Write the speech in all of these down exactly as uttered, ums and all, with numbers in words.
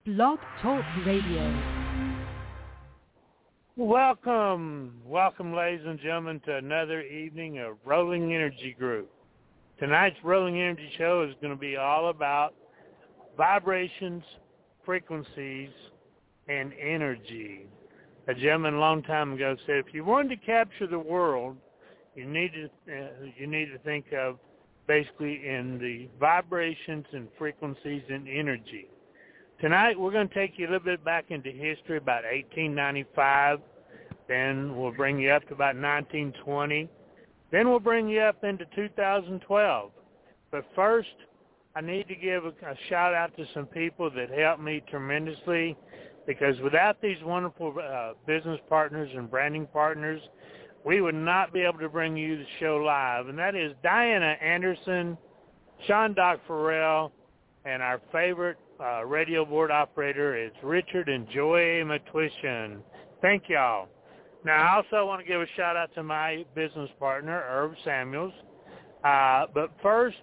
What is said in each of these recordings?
Blog Talk Radio. Welcome, welcome, ladies and gentlemen, to another evening of Rolling Energy Group. Tonight's Rolling Energy show is going to be all about vibrations, frequencies, and energy. A gentleman a long time ago said, if you wanted to capture the world, you need to uh, you need to think of basically in the vibrations and frequencies and energy. Tonight, we're going to take you a little bit back into history, about eighteen ninety-five. Then we'll bring you up to about nineteen twenty. Then we'll bring you up into two thousand twelve. But first, I need to give a, a shout-out to some people that helped me tremendously, because without these wonderful uh, business partners and branding partners, we would not be able to bring you the show live. And that is Diana Anderson, Sean Doc Farrell, and our favorite uh, radio board operator is Richard and Joy Matwishan. Thank y'all. Now, I also want to give a shout-out to my business partner, Irv Samuels. Uh, but first,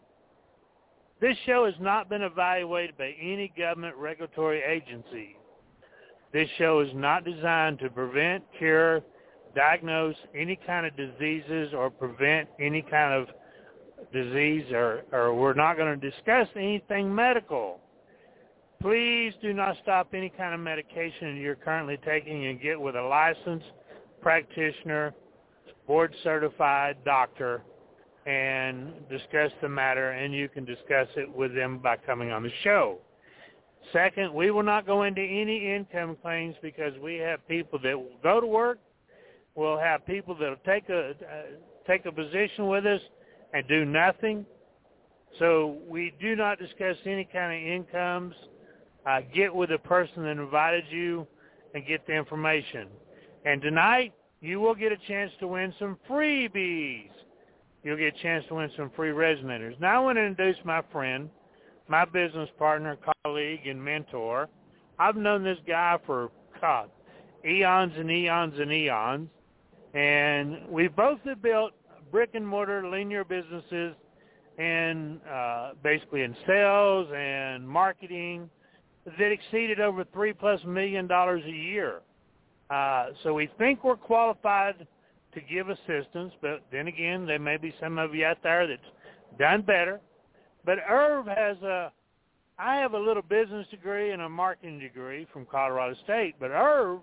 this show has not been evaluated by any government regulatory agency. This show is not designed to prevent, cure, diagnose any kind of diseases or prevent any kind of disease, or, or we're not going to discuss anything medical. Please do not stop any kind of medication you're currently taking and get with a licensed practitioner, board-certified doctor, and discuss the matter, and you can discuss it with them by coming on the show. Second, we will not go into any income claims because we have people that will go to work. We'll have people that will take a uh, take a position with us and do nothing. So we do not discuss any kind of incomes. Uh, get with the person that invited you and get the information. And tonight, you will get a chance to win some freebies. You'll get a chance to win some free resonators. Now I want to introduce my friend, my business partner, colleague, and mentor. I've known this guy for, God, eons and eons and eons. And we both have built brick-and-mortar linear businesses and uh, basically in sales and marketing that exceeded over three plus million dollars a year. Uh, so we think we're qualified to give assistance, but then again, there may be some of you out there that's done better. But Irv has a, I have a little business degree and a marketing degree from Colorado State, but Irv,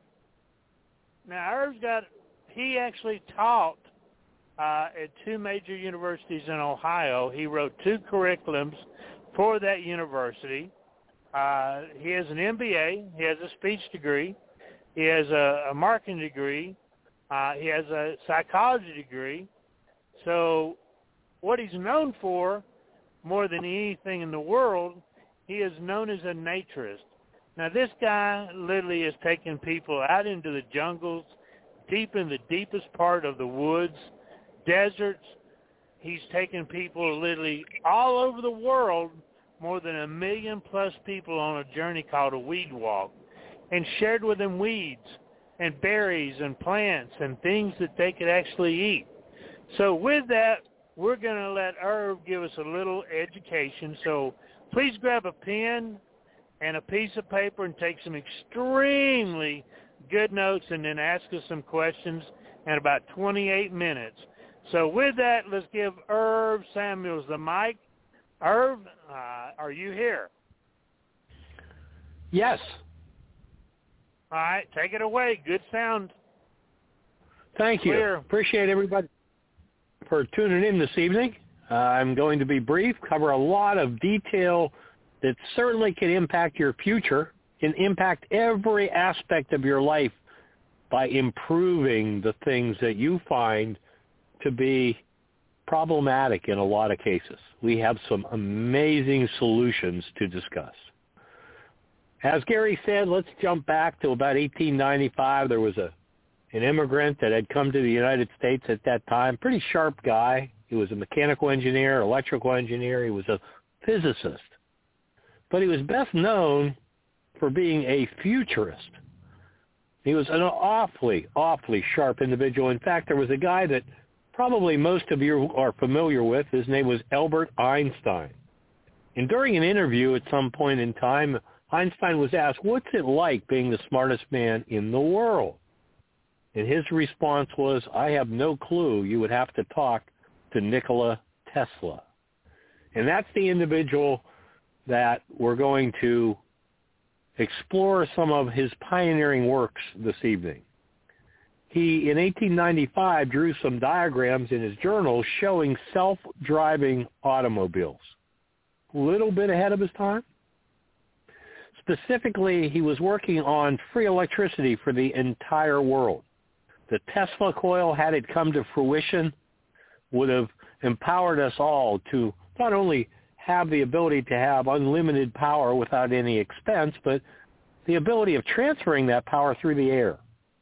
now Irv's got, he actually taught uh, at two major universities in Ohio. He wrote two curriculums for that university. Uh, he has an M B A. He has a speech degree. He has a, a marketing degree. Uh, he has a psychology degree. So what he's known for, more than anything in the world, he is known as a naturist. Now, this guy literally is taking people out into the jungles, deep in the deepest part of the woods, deserts. He's taken people literally all over the world, more than a million plus people on a journey called a weed walk, and shared with them weeds and berries and plants and things that they could actually eat. So with that, we're going to let Irv give us a little education. So please grab a pen and a piece of paper and take some extremely good notes, and then ask us some questions in about twenty-eight minutes. So with that, let's give Irv Samuels the mic. Irv, uh, are you here? Yes. All right, take it away. Good sound. Thank you. Clear. Appreciate everybody for tuning in this evening. Uh, I'm going to be brief, cover a lot of detail that certainly can impact your future, can impact every aspect of your life by improving the things that you find to be problematic in a lot of cases. We have some amazing solutions to discuss. As Gary said, let's jump back to about eighteen ninety-five. There was a an immigrant that had come to the United States at that time, pretty sharp guy. He was a mechanical engineer, electrical engineer. He was a physicist. But he was best known for being a futurist. He was an awfully, awfully sharp individual. In fact, there was a guy that probably most of you are familiar with. His name was Albert Einstein. And during an interview at some point in time, Einstein was asked, what's it like being the smartest man in the world? And his response was, I have no clue. You would have to talk to Nikola Tesla. And that's the individual that we're going to explore some of his pioneering works this evening. He, in eighteen ninety-five, drew some diagrams in his journal showing self-driving automobiles. A little bit ahead of his time. Specifically, he was working on free electricity for the entire world. The Tesla coil, had it come to fruition, would have empowered us all to not only have the ability to have unlimited power without any expense, but the ability of transferring that power through the air.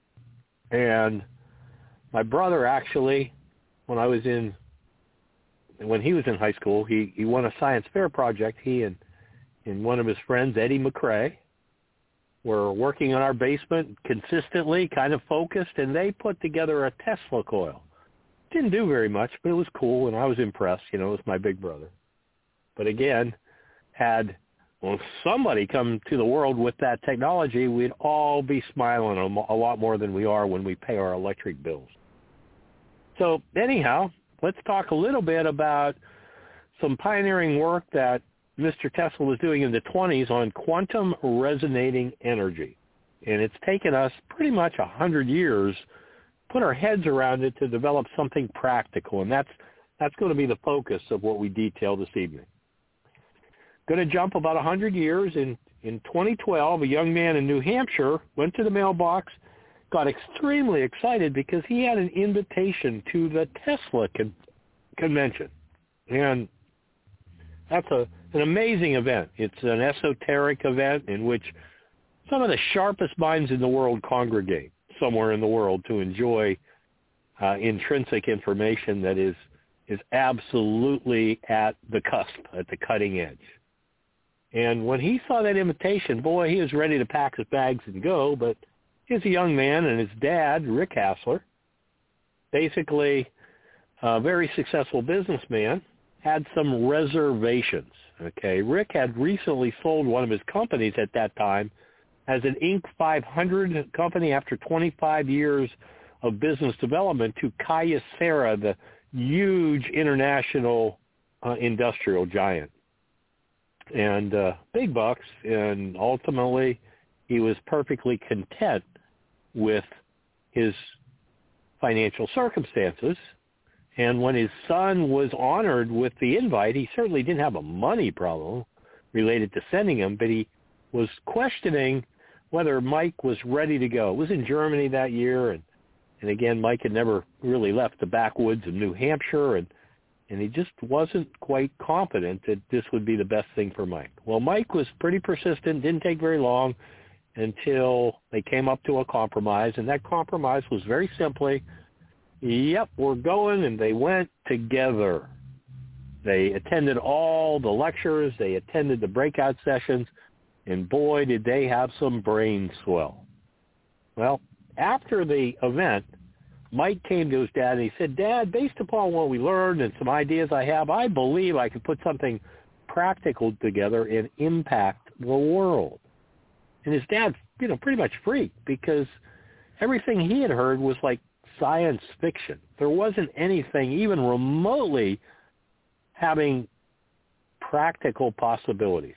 And my brother actually, when I was in, when he was in high school, he, he won a science fair project. He and, and one of his friends, Eddie McRae, were working in our basement consistently, kind of focused, and they put together a Tesla coil. Didn't do very much, but it was cool, and I was impressed. You know, it was my big brother. But again, had well, somebody come to the world with that technology, we'd all be smiling a lot more than we are when we pay our electric bills. So anyhow, let's talk a little bit about some pioneering work that Mister Tesla was doing in the twenties on quantum resonating energy. And it's taken us pretty much one hundred years to put our heads around it to develop something practical. And that's that's going to be the focus of what we detail this evening. Going to jump about one hundred years. In, in twenty twelve, a young man in New Hampshire went to the mailbox, got extremely excited because he had an invitation to the Tesla con- convention. And that's a, an amazing event. It's an esoteric event in which some of the sharpest minds in the world congregate somewhere in the world to enjoy uh, intrinsic information that is is absolutely at the cusp, at the cutting edge. And when he saw that invitation, boy, he was ready to pack his bags and go, but he's a young man, and his dad, Rick Hassler, basically a very successful businessman, had some reservations. Okay, Rick had recently sold one of his companies at that time as an Inc five hundred company after twenty-five years of business development to Kyocera, the huge international uh, industrial giant. And uh, big bucks, and ultimately he was perfectly content with his financial circumstances. And when his son was honored with the invite, he certainly didn't have a money problem related to sending him, but he was questioning whether Mike was ready to go. It was in Germany that year, and, and again, Mike had never really left the backwoods of New Hampshire, and, and he just wasn't quite confident that this would be the best thing for Mike. Well, Mike was pretty persistent, didn't take very long until they came up to a compromise, and that compromise was very simply, yep, we're going, and they went together. They attended all the lectures, they attended the breakout sessions, and boy, did they have some brain swell. Well, after the event, Mike came to his dad and he said, Dad, based upon what we learned and some ideas I have, I believe I could put something practical together and impact the world. And his dad, you know, pretty much freaked because everything he had heard was like science fiction. There wasn't anything even remotely having practical possibilities.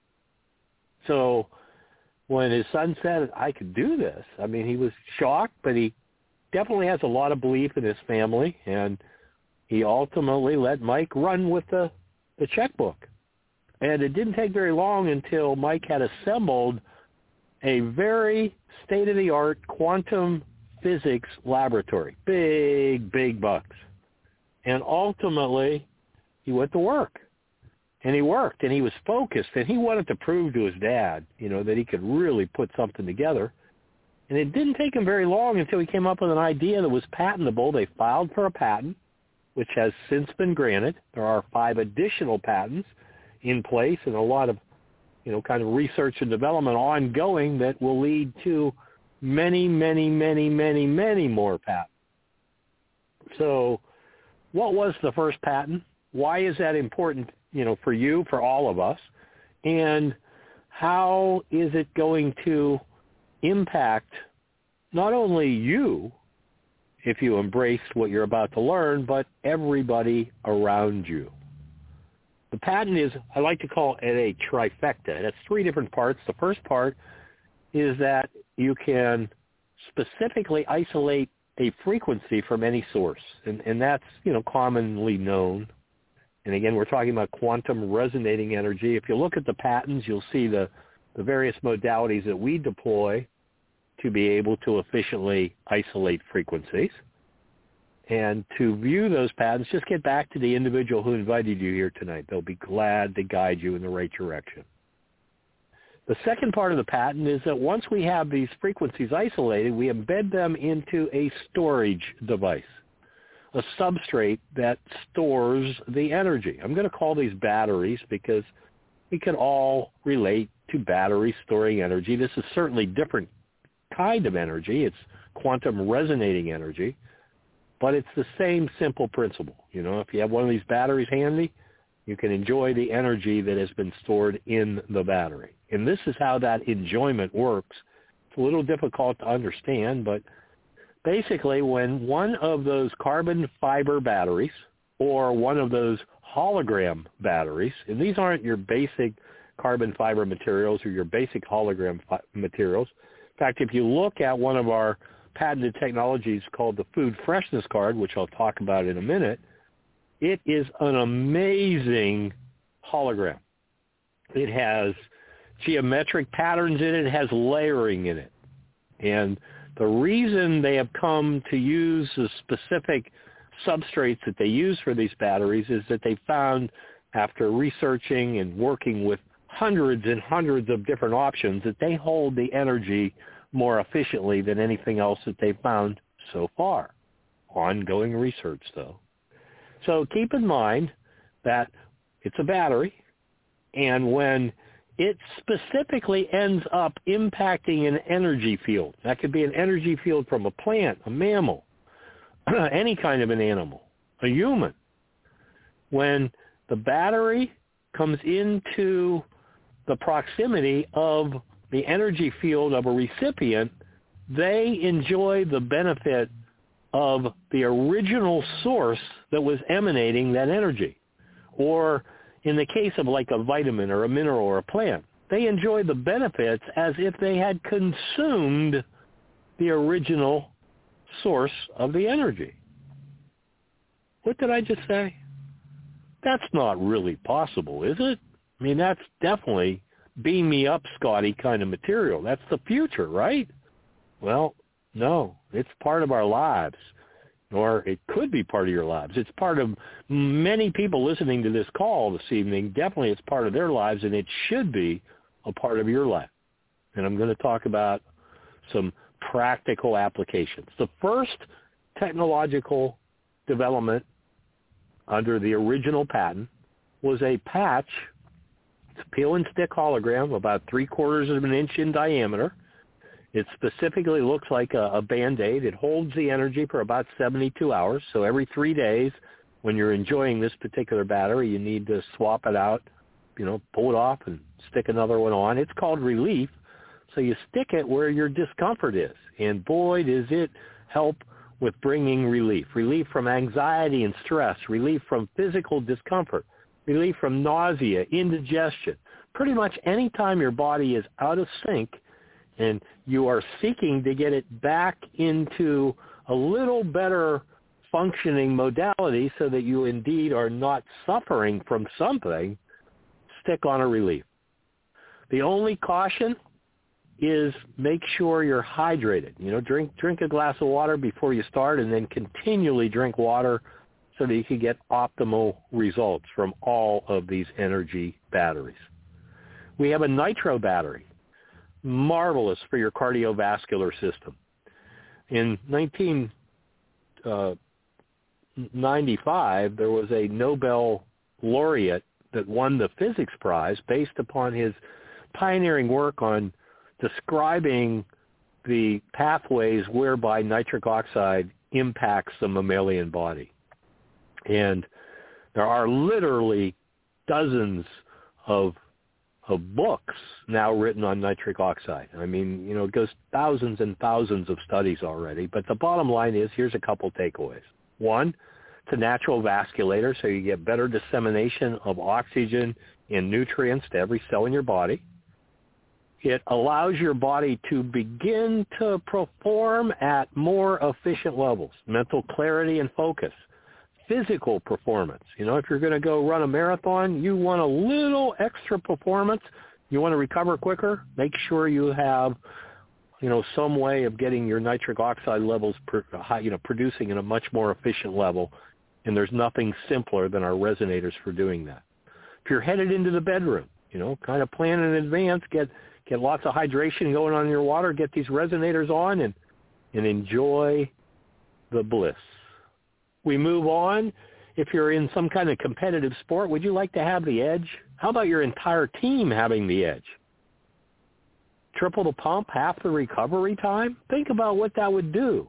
So when his son said, I could do this, I mean, he was shocked, but he definitely has a lot of belief in his family, and he ultimately let Mike run with the, the checkbook. And it didn't take very long until Mike had assembled a very state-of-the-art quantum physics laboratory. Big, big bucks. And ultimately, he went to work. And he worked, and he was focused, and he wanted to prove to his dad, you know, that he could really put something together. And it didn't take him very long until he came up with an idea that was patentable. They filed for a patent, which has since been granted. There are five additional patents in place and a lot of, you know, kind of research and development ongoing that will lead to many, many, many, many, many more patents. So what was the first patent? Why is that important, you know, for you, for all of us? And how is it going to impact not only you, if you embrace what you're about to learn, but everybody around you. The patent is, I like to call it a trifecta. It has three different parts. The first part is that you can specifically isolate a frequency from any source, and, and that's, you know, commonly known. And again, we're talking about quantum resonating energy. If you look at the patents, you'll see the, the various modalities that we deploy to be able to efficiently isolate frequencies. And to view those patents, just get back to the individual who invited you here tonight. They'll be glad to guide you in the right direction. The second part of the patent is that once we have these frequencies isolated, we embed them into a storage device, a substrate that stores the energy. I'm going to call these batteries because we can all relate to batteries storing energy. This is certainly different kind of energy. It's quantum resonating energy, but it's the same simple principle. You know, if you have one of these batteries handy, you can enjoy the energy that has been stored in the battery. And this is how that enjoyment works. It's a little difficult to understand, but basically when one of those carbon fiber batteries or one of those hologram batteries, and these aren't your basic carbon fiber materials or your basic hologram fi- materials. In fact, if you look at one of our patented technologies called the Food Freshness Card, which I'll talk about in a minute, it is an amazing hologram. It has geometric patterns in it. It has layering in it. And the reason they have come to use the specific substrates that they use for these batteries is that they found, after researching and working with hundreds and hundreds of different options, that they hold the energy more efficiently than anything else that they've found so far. Ongoing research, though. So keep in mind that it's a battery, and when it specifically ends up impacting an energy field, that could be an energy field from a plant, a mammal, any kind of an animal, a human. When the battery comes into the proximity of the energy field of a recipient, they enjoy the benefit of the original source that was emanating that energy. Or in the case of like a vitamin or a mineral or a plant, they enjoy the benefits as if they had consumed the original source of the energy. What did I just say? That's not really possible, is it? I mean, that's definitely beam me up, Scotty, kind of material. That's the future, right? Well, no, it's part of our lives, or it could be part of your lives. It's part of many people listening to this call this evening. Definitely it's part of their lives, and it should be a part of your life. And I'm going to talk about some practical applications. The first technological development under the original patent was a patch. It's a peel and stick hologram, about three quarters of an inch in diameter. It specifically looks like a, a Band-Aid. It holds the energy for about seventy-two hours. So every three days when you're enjoying this particular battery, you need to swap it out, you know, pull it off and stick another one on. It's called relief. So you stick it where your discomfort is. And boy, does it help with bringing relief. Relief from anxiety and stress. Relief from physical discomfort. Relief from nausea, indigestion. Pretty much any time your body is out of sync and you are seeking to get it back into a little better functioning modality so that you indeed are not suffering from something, stick on a relief. The only caution is make sure you're hydrated. You know, drink drink a glass of water before you start, and then continually drink water so that you can get optimal results from all of these energy batteries. We have a nitro battery, marvelous for your cardiovascular system. In nineteen ninety-five, there was a Nobel laureate that won the physics prize based upon his pioneering work on describing the pathways whereby nitric oxide impacts the mammalian body. And there are literally dozens of of books now written on nitric oxide. I mean, you know, it goes thousands and thousands of studies already. But the bottom line is, here's a couple takeaways. One, it's a natural vasculator, so you get better dissemination of oxygen and nutrients to every cell in your body. It allows your body to begin to perform at more efficient levels, mental clarity and focus, physical performance. You know, if you're going to go run a marathon, you want a little extra performance. You want to recover quicker, make sure you have, you know, some way of getting your nitric oxide levels, you know, producing at a much more efficient level. And there's nothing simpler than our resonators for doing that. If you're headed into the bedroom, you know, kind of plan in advance, get get lots of hydration going on in your water, get these resonators on, and and enjoy the bliss. We move on. If you're in some kind of competitive sport, would you like to have the edge? How about your entire team having the edge? Triple the pump, half the recovery time? Think about what that would do.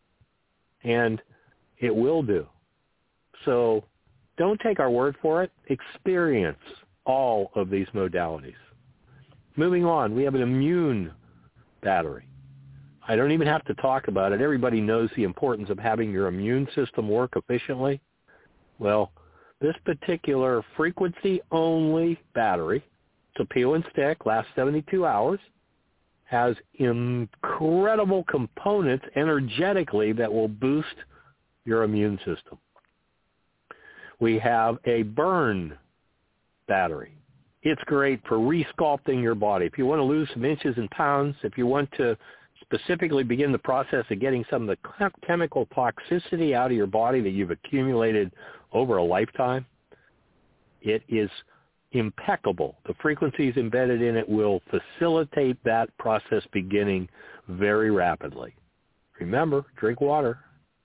And it will do. So don't take our word for it. Experience all of these modalities. Moving on, we have an immune battery. I don't even have to talk about it. Everybody knows the importance of having your immune system work efficiently. Well, this particular frequency-only battery, it's a peel and stick, lasts seventy-two hours, has incredible components energetically that will boost your immune system. We have a burn battery. It's great for resculpting your body. If you want to lose some inches and pounds, if you want to specifically begin the process of getting some of the chemical toxicity out of your body that you've accumulated over a lifetime, it is impeccable. The frequencies embedded in it will facilitate that process beginning very rapidly. Remember, drink water.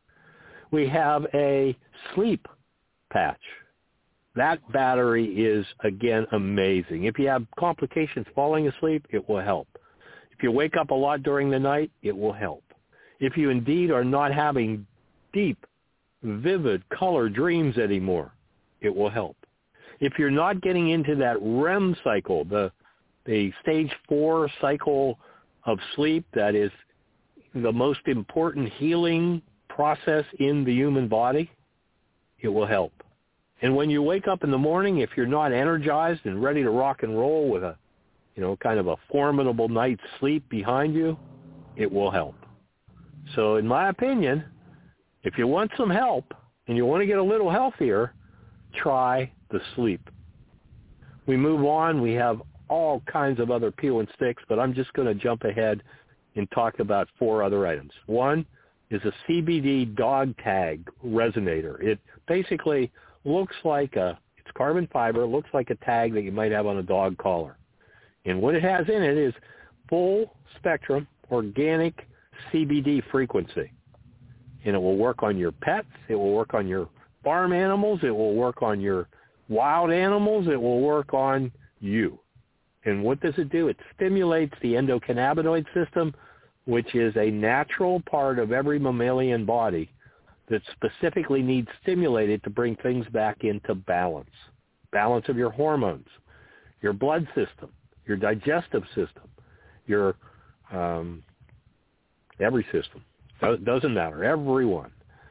We have a sleep patch. That battery is, again, amazing. If you have complications falling asleep, it will help. If you wake up a lot during the night, it will help. If you indeed are not having deep, vivid color dreams anymore, it will help. If you're not getting into that R E M cycle, the the stage four cycle of sleep that is the most important healing process in the human body, it will help. And when you wake up in the morning, if you're not energized and ready to rock and roll with a, you know, kind of a formidable night's sleep behind you, it will help. So in my opinion, if you want some help and you want to get a little healthier, try the sleep. We move on. We have all kinds of other peel and sticks, but I'm just going to jump ahead and talk about four other items. One is a C B D dog tag resonator. It basically looks like a, it's carbon fiber, looks like a tag that you might have on a dog collar. And what it has in it is full spectrum organic C B D frequency. And it will work on your pets. It will work on your farm animals. It will work on your wild animals. It will work on you. And what does it do? It stimulates the endocannabinoid system, which is a natural part of every mammalian body that specifically needs stimulated to bring things back into balance. Balance of your hormones, your blood system, your digestive system, your um, every system. It doesn't matter, everyone.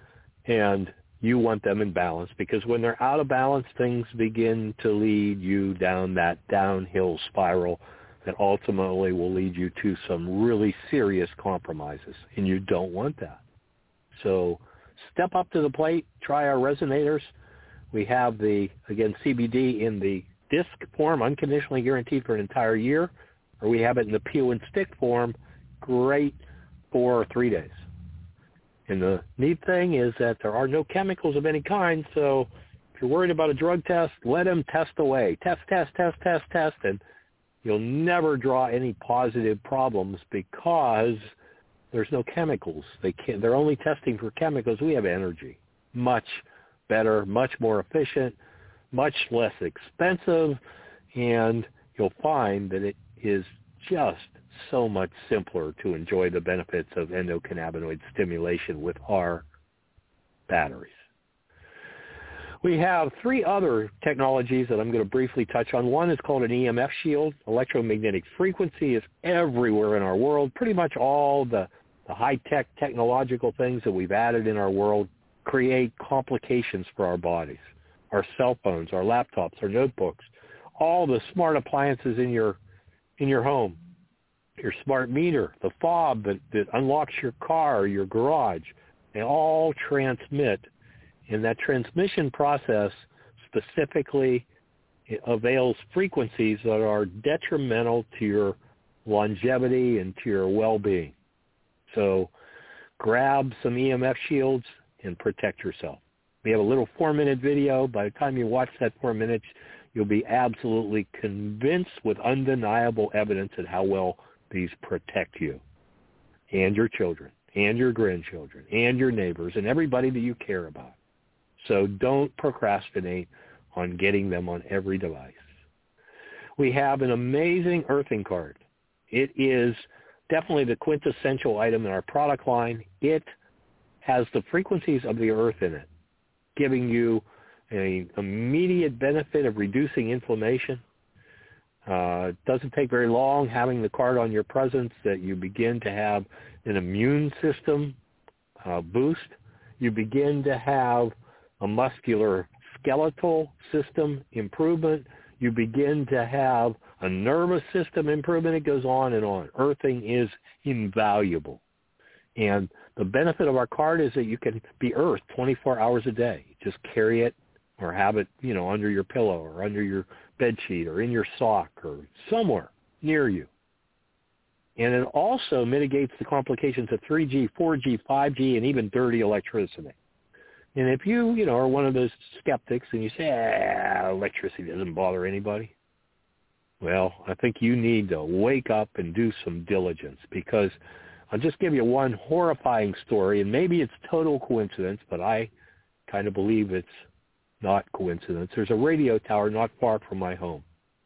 And you want them in balance, because when they're out of balance, things begin to lead you down that downhill spiral that ultimately will lead you to some really serious compromises, and you don't want that. So step up to the plate, try our resonators. We have the, again, C B D in the disc form, unconditionally guaranteed for an entire year, or we have it in the peel and stick form, great for three days. And the neat thing is that there are no chemicals of any kind, so if you're worried about a drug test, let them test away. Test, test, test, test, test, and you'll never draw any positive problems because there's no chemicals. They can't, they're only testing for chemicals. We have energy. Much better, much more efficient, much less expensive, and you'll find that it is just so much simpler to enjoy the benefits of endocannabinoid stimulation with our batteries. We have three other technologies that I'm going to briefly touch on. One is called an E M F shield. Electromagnetic frequency is everywhere in our world. Pretty much all the, the high-tech technological things that we've added in our world create complications for our bodies. Our cell phones, our laptops, our notebooks, all the smart appliances in your in your home, your smart meter, the fob that, that unlocks your car or your garage, they all transmit. And that transmission process specifically avails frequencies that are detrimental to your longevity and to your well-being. So grab some E M F shields and protect yourself. We have a little four-minute video. By the time you watch that four minutes, you'll be absolutely convinced with undeniable evidence of how well these protect you and your children and your grandchildren and your neighbors and everybody that you care about. So don't procrastinate on getting them on every device. We have an amazing earthing card. It is definitely the quintessential item in our product line. It has the frequencies of the earth in it, giving you an immediate benefit of reducing inflammation. Uh, it doesn't take very long having the card on your presence that you begin to have an immune system uh, boost. You begin to have a muscular skeletal system improvement. You begin to have a nervous system improvement. It goes on and on. Earthing is invaluable. And the benefit of our card is that you can be earthed twenty-four hours a day. Just carry it or have it, you know, under your pillow or under your bed sheet or in your sock or somewhere near you. And it also mitigates the complications of three G, four G, five G, and even dirty electricity. And if you, you know, are one of those skeptics and you say, ah, electricity doesn't bother anybody, well, I think you need to wake up and do some diligence, because I'll just give you one horrifying story, and maybe it's total coincidence, but I kind of believe it's not coincidence. There's a radio tower not far from my home,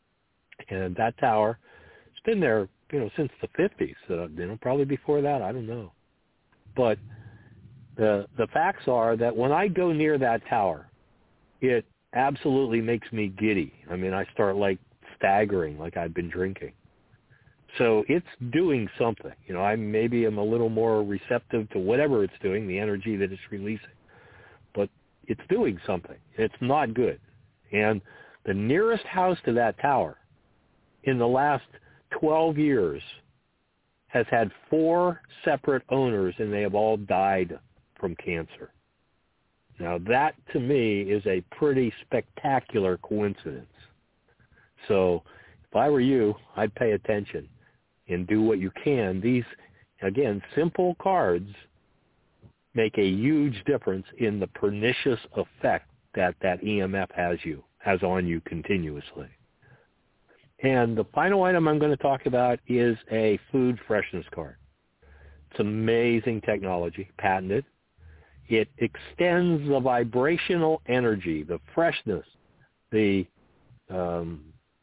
and that tower, it's been there, you know, since the fifties, uh, you know, probably before that, I don't know. But The the facts are that when I go near that tower, it absolutely makes me giddy. I mean, I start like staggering, like I've been drinking. So it's doing something. You know, I maybe am a little more receptive to whatever it's doing, the energy that it's releasing. But it's doing something. It's not good. And the nearest house to that tower in the last twelve years has had four separate owners, and they have all died from cancer. Now that to me is a pretty spectacular coincidence. So if I were you, I'd pay attention and do what you can. These, again, simple cards make a huge difference in the pernicious effect that that E M F has you, has on you continuously. And the final item I'm going to talk about is a food freshness card. It's amazing technology, patented. It extends the vibrational energy, the freshness, the, um,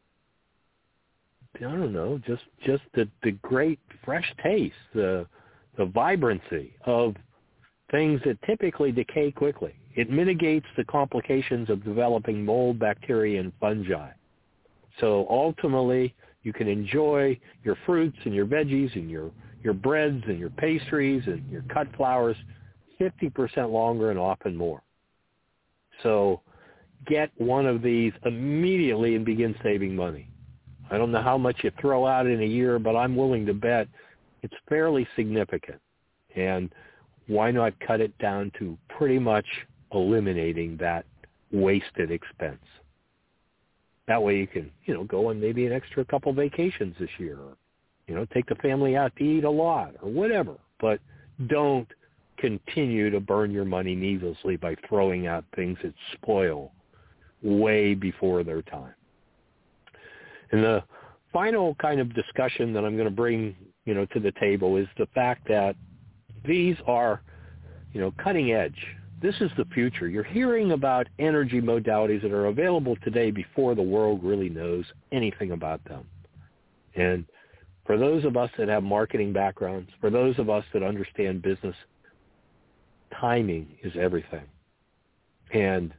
I don't know, just just the, the great fresh taste, the the vibrancy of things that typically decay quickly. It mitigates the complications of developing mold, bacteria, and fungi. So ultimately, you can enjoy your fruits and your veggies and your, your breads and your pastries and your cut flours fifty percent longer and often more. So get one of these immediately and begin saving money. I don't know how much you throw out in a year, but I'm willing to bet it's fairly significant. And why not cut it down to pretty much eliminating that wasted expense? That way you can, you know, go on maybe an extra couple vacations this year, or, you know, take the family out to eat a lot or whatever. But don't continue to burn your money needlessly by throwing out things that spoil way before their time. And the final kind of discussion that I'm going to bring, you know, to the table is the fact that these are, you know, cutting edge. This is the future. You're hearing about energy modalities that are available today before the world really knows anything about them. And for those of us that have marketing backgrounds, for those of us that understand business, timing is everything. And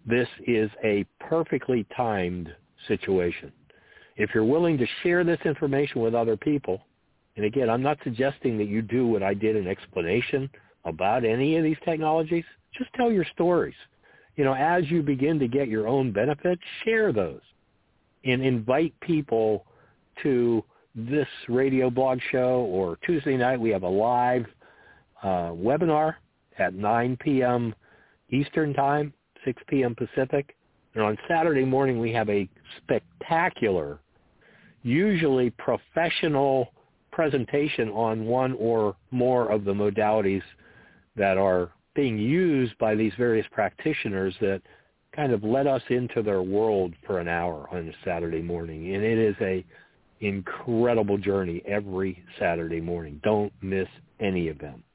this is a perfectly timed situation. If you're willing to share this information with other people, and again, I'm not suggesting that you do what I did, an explanation about any of these technologies. Just tell your stories. You know, as you begin to get your own benefits, share those and invite people to this radio blog show, or Tuesday night we have a live uh, webinar at nine p.m. Eastern Time, six p.m. Pacific. And on Saturday morning we have a spectacular, usually professional presentation on one or more of the modalities that are being used by these various practitioners that kind of let us into their world for an hour on a Saturday morning. And it is a incredible journey every Saturday morning. Don't miss any of them.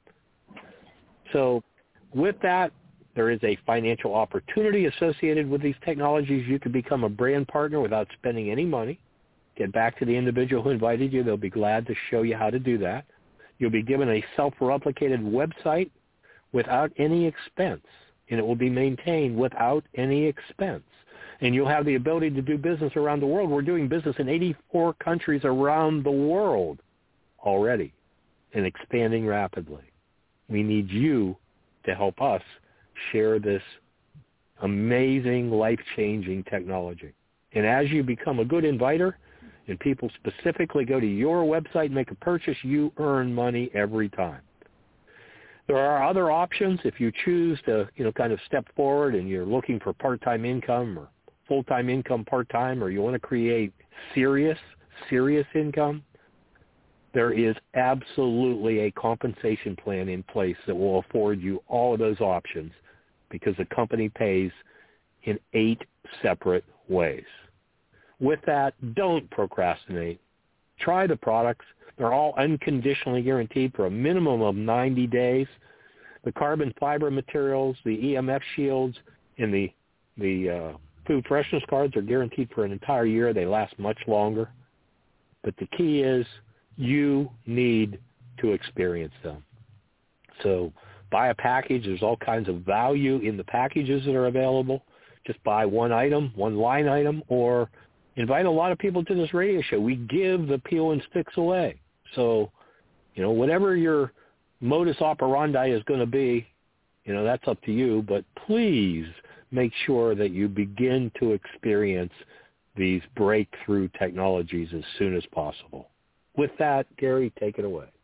So with that, there is a financial opportunity associated with these technologies. You can become a brand partner without spending any money. Get back to the individual who invited you. They'll be glad to show you how to do that. You'll be given a self-replicated website without any expense, and it will be maintained without any expense. And you'll have the ability to do business around the world. We're doing business in eighty-four countries around the world already and expanding rapidly. We need you to help us share this amazing, life-changing technology. And as you become a good inviter and people specifically go to your website and make a purchase, you earn money every time. There are other options if you choose to, you know, kind of step forward and you're looking for part-time income or full-time income part-time, or you want to create serious, serious income. There is absolutely a compensation plan in place that will afford you all of those options, because the company pays in eight separate ways. With that, don't procrastinate. Try the products. They're all unconditionally guaranteed for a minimum of ninety days. The carbon fiber materials, the E M F shields, and the, the uh, food freshness cards are guaranteed for an entire year. They last much longer. But the key is you need to experience them. So buy a package. There's all kinds of value in the packages that are available. Just buy one item, one line item, or invite a lot of people to this radio show. We give the peel and sticks away. So, you know, whatever your modus operandi is going to be, you know, that's up to you. But please make sure that you begin to experience these breakthrough technologies as soon as possible. With that, Gary, take it away.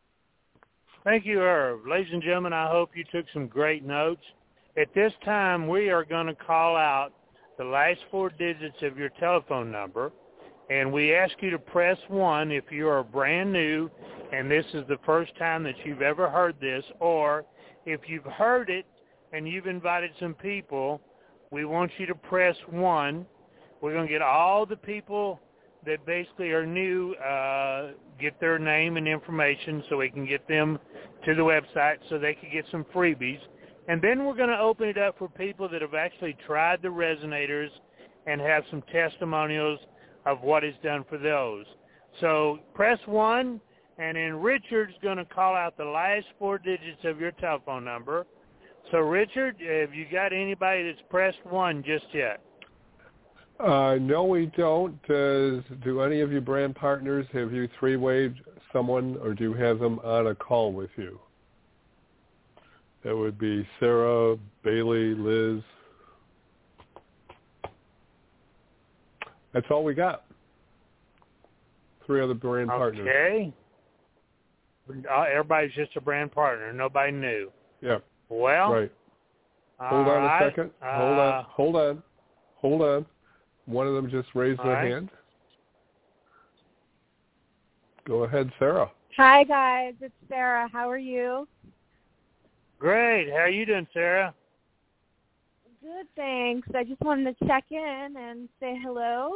Thank you, Irv. Ladies and gentlemen, I hope you took some great notes. At this time, we are going to call out the last four digits of your telephone number, and we ask you to press one if you are brand new and this is the first time that you've ever heard this, or if you've heard it and you've invited some people, we want you to press one. We're going to get all the people that basically are new, uh, get their name and information so we can get them to the website so they can get some freebies. And then we're going to open it up for people that have actually tried the resonators and have some testimonials of what is done for those. So press one, and then Richard's going to call out the last four digits of your telephone number. So, Richard, have you got anybody that's pressed one just yet? Uh, no, we don't. Uh, do any of you brand partners, have you three-wayed someone, or do you have them on a call with you? That would be Sarah, Bailey, Liz. That's all we got. Three other brand okay. partners. Okay. Everybody's just a brand partner. Nobody new. Yeah. Well. Right. Hold on right. a second. Uh, hold on. Hold on. Hold on. One of them just raised their right. hand. Go ahead, Sarah. Hi, guys. It's Sarah. How are you? Great. How are you doing, Sarah? Good, thanks. I just wanted to check in and say hello.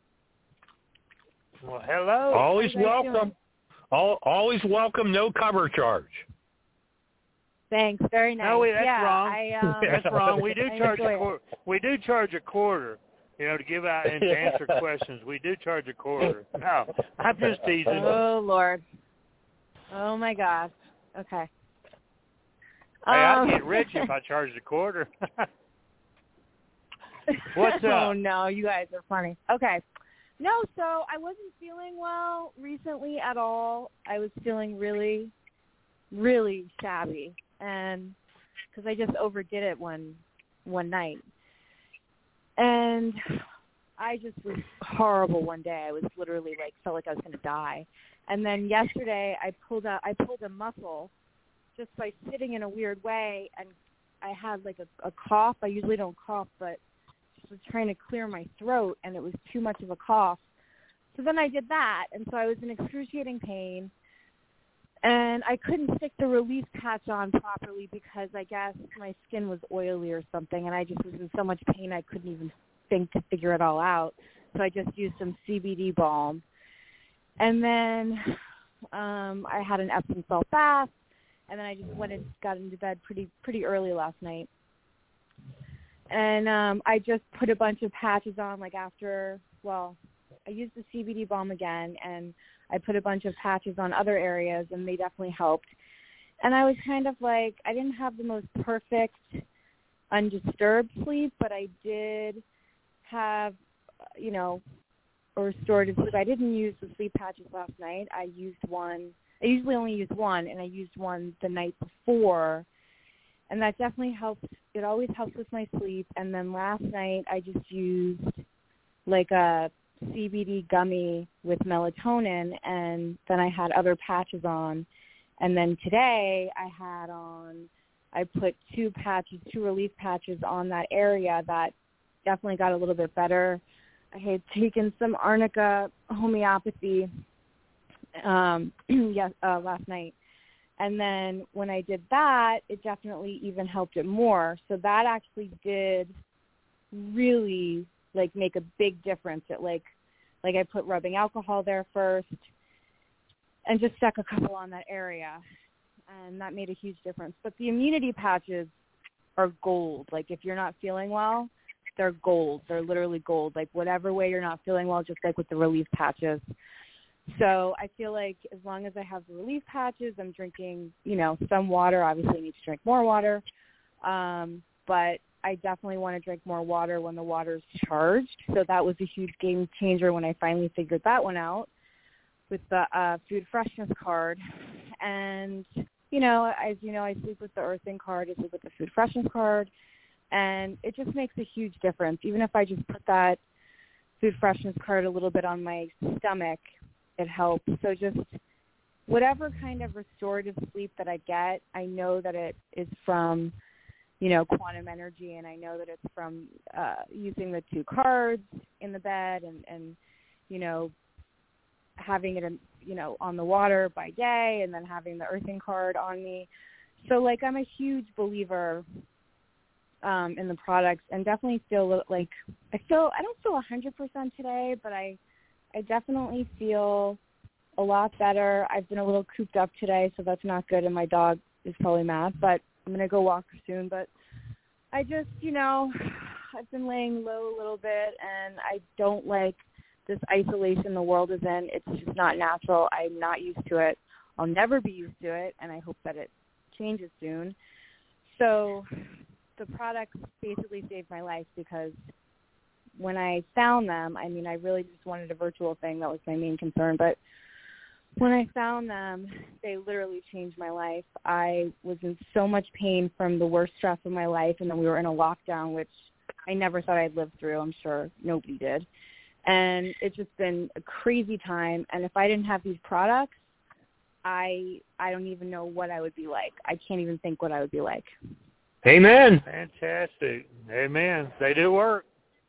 Well, hello. Always welcome. All, always welcome. No cover charge. Thanks. Very nice. No, wait, that's yeah, wrong. I, um, that's wrong. We do I charge a enjoy quarter. We do charge a quarter. You know, to give out and to answer questions, we do charge a quarter. No, I'm just teasing. Oh Lord. Oh my gosh. Okay. Hey, um, I'd get rich if I charged a quarter. What's up? Oh, no, you guys are funny. Okay. No, so I wasn't feeling well recently at all. I was feeling really, really shabby, and because I just overdid it one one night. And I just was horrible one day. I was literally like, felt like I was going to die. And then yesterday I pulled a, I pulled a muscle just by sitting in a weird way, and I had like a, a cough. I usually don't cough, but just was trying to clear my throat, and it was too much of a cough. So then I did that, and so I was in excruciating pain, and I couldn't stick the relief patch on properly because I guess my skin was oily or something, and I just was in so much pain I couldn't even think to figure it all out. So I just used some C B D balm. And then um, I had an Epsom salt bath, and then I just went and got into bed pretty pretty early last night. And um, I just put a bunch of patches on, like after, well, I used the C B D balm again, and I put a bunch of patches on other areas, and they definitely helped. And I was kind of like, I didn't have the most perfect, undisturbed sleep, but I did have, you know, a restorative sleep. I didn't use the sleep patches last night. I used one. I usually only use one, and I used one the night before, and that definitely helps. It always helps with my sleep. And then last night I just used like a C B D gummy with melatonin, and then I had other patches on. And then today I had on, I put two patches, two relief patches on that area that definitely got a little bit better. I had taken some arnica homeopathy um, yes, uh, last night. And then when I did that, it definitely even helped it more. So that actually did really, like, make a big difference. It, like, like I put rubbing alcohol there first and just stuck a couple on that area. And that made a huge difference. But the immunity patches are gold. Like, if you're not feeling well, they're gold. They're literally gold. Like, whatever way you're not feeling well, just like with the relief patches. So I feel like as long as I have the relief patches, I'm drinking, you know, some water. Obviously I need to drink more water. Um, but I definitely want to drink more water when the water's charged. So that was a huge game changer when I finally figured that one out with the uh, food freshness card. And, you know, as you know, I sleep with the earthing card. I sleep with the food freshness card. And it just makes a huge difference. Even if I just put that food freshness card a little bit on my stomach, it helps. So just whatever kind of restorative sleep that I get, I know that it is from, you know, quantum energy, and I know that it's from uh, using the two cards in the bed and, and, you know, having it, you know, on the water by day and then having the earthing card on me. So, like, I'm a huge believer um, in the products, and definitely feel like I feel, I don't feel one hundred percent today, but I, I definitely feel a lot better. I've been a little cooped up today, so that's not good, and my dog is probably mad, but I'm going to go walk her soon. But I just, you know, I've been laying low a little bit, and I don't like this isolation the world is in. It's just not natural. I'm not used to it. I'll never be used to it, and I hope that it changes soon. So the products basically saved my life, because when I found them, I mean, I really just wanted a virtual thing. That was my main concern. But when I found them, they literally changed my life. I was in so much pain from the worst stress of my life, and then we were in a lockdown, which I never thought I'd live through. I'm sure nobody did. And it's just been a crazy time. And if I didn't have these products, I I don't even know what I would be like. I can't even think what I would be like. Amen. Fantastic. Amen. They do work.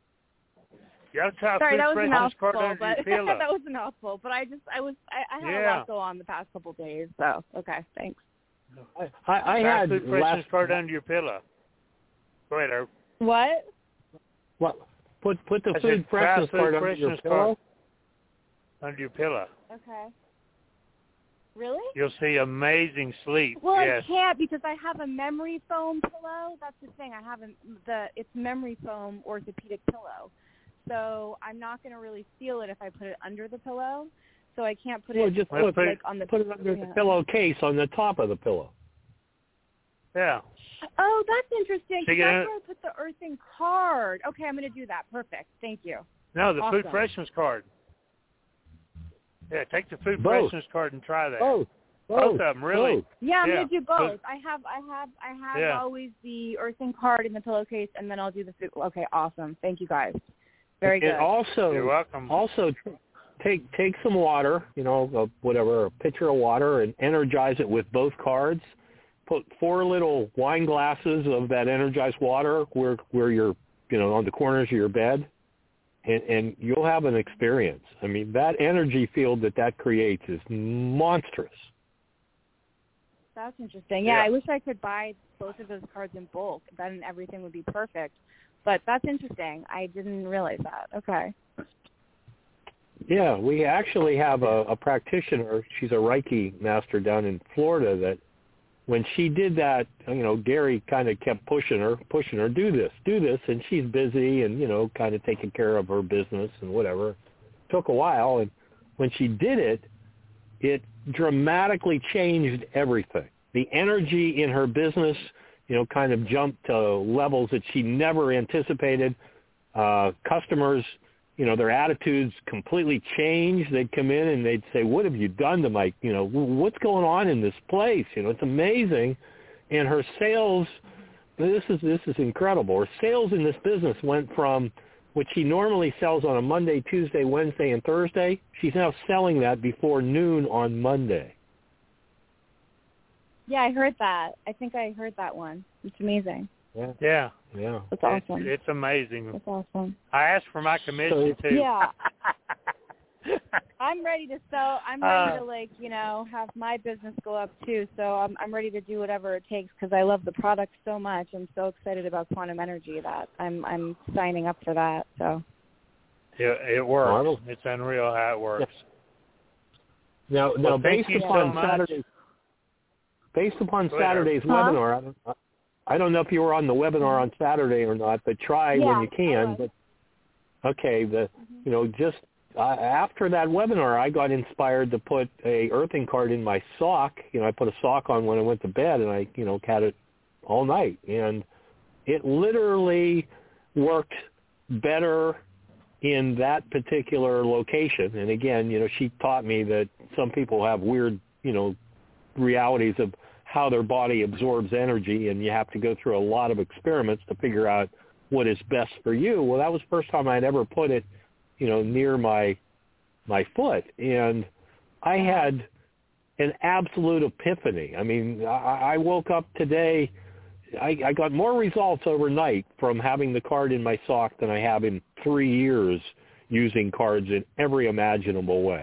You got to try Sorry, food that was a freshness card mouthful, under but your pillow. that was a mouthful. But I just, I was, I, I had Yeah. a lot go on the past couple of days. So, okay, thanks. I, I, I Try had food freshness last, card under your pillow. Go ahead, Herb. What? what, put put the I food said, try freshness food card under your freshness pillow. card under your pillow. Okay. Really? You'll see amazing sleep. Well, yes. I can't, because I have a memory foam pillow. That's the thing. I have a, the it's memory foam orthopedic pillow. So I'm not going to really feel it if I put it under the pillow. So I can't put Well, it just Well, put, put like it- on the put it under yeah. the pillowcase on the top of the pillow. Yeah. Oh, that's interesting. So That's you where get- I put the earthing card. Okay, I'm going to do that. Perfect. Thank you. No, the Awesome. food freshness card. Yeah, take the food Both. freshness card and try that. Both. Both of them, really. Both. Yeah, I'm Yeah. going to do both. But- I have, I have, I have Yeah. always the earthing card in the pillowcase, and then I'll do the food. Okay, awesome. Thank you, guys. Very good. And also, You're welcome. Also, t- take take some water, you know, uh, whatever, a pitcher of water, and energize it with both cards. Put four little wine glasses of that energized water where where you're, you know, on the corners of your bed, and, and you'll have an experience. I mean, that energy field that that creates is monstrous. That's interesting. Yeah, Yeah. I wish I could buy both of those cards in bulk. Then everything would be perfect. But that's interesting. I didn't realize that. Okay. Yeah, we actually have a, a practitioner. She's a Reiki master down in Florida that when she did that, you know, Gary kind of kept pushing her, pushing her, do this, do this, and she's busy and, you know, kind of taking care of her business and whatever. Took a while, and when she did it, it dramatically changed everything. The energy in her business, you know, kind of jumped to levels that she never anticipated. Uh, customers, you know, their attitudes completely changed. They'd come in and they'd say, what have you done to my, you know, what's going on in this place? You know, it's amazing. And her sales, this is this is incredible. Her sales in this business went from what she normally sells on a Monday, Tuesday, Wednesday, and Thursday. She's now selling that before noon on Monday. Yeah, I heard that. I think I heard that one. It's amazing. Yeah. Yeah. Yeah. That's awesome. It's, it's amazing. That's awesome. I asked for my commission, too. Yeah. I'm ready to sell. I'm ready Uh, to, like, you know, have my business go up, too. So I'm I'm ready to do whatever it takes because I love the product so much. I'm so excited about quantum energy that I'm I'm signing up for that. So. It, it works. Marvel. It's unreal how it works. Now, now Well, thank based you so upon much. Saturday, based upon Go ahead, Saturday's Huh? webinar, I don't, I don't know if you were on the webinar on Saturday or not, but try Yeah, when you I can. was. But okay, the you know just uh, after that webinar, I got inspired to put a earthing card in my sock. You know, I put a sock on when I went to bed, and I you know had it all night, and it literally worked better in that particular location. And again, you know, she taught me that some people have weird, you know, realities of how their body absorbs energy, and you have to go through a lot of experiments to figure out what is best for you. Well, that was the first time I'd ever put it, you know, near my my foot, and I had an absolute epiphany. I mean, I, I woke up today, I, I got more results overnight from having the card in my sock than I have in three years using cards in every imaginable way.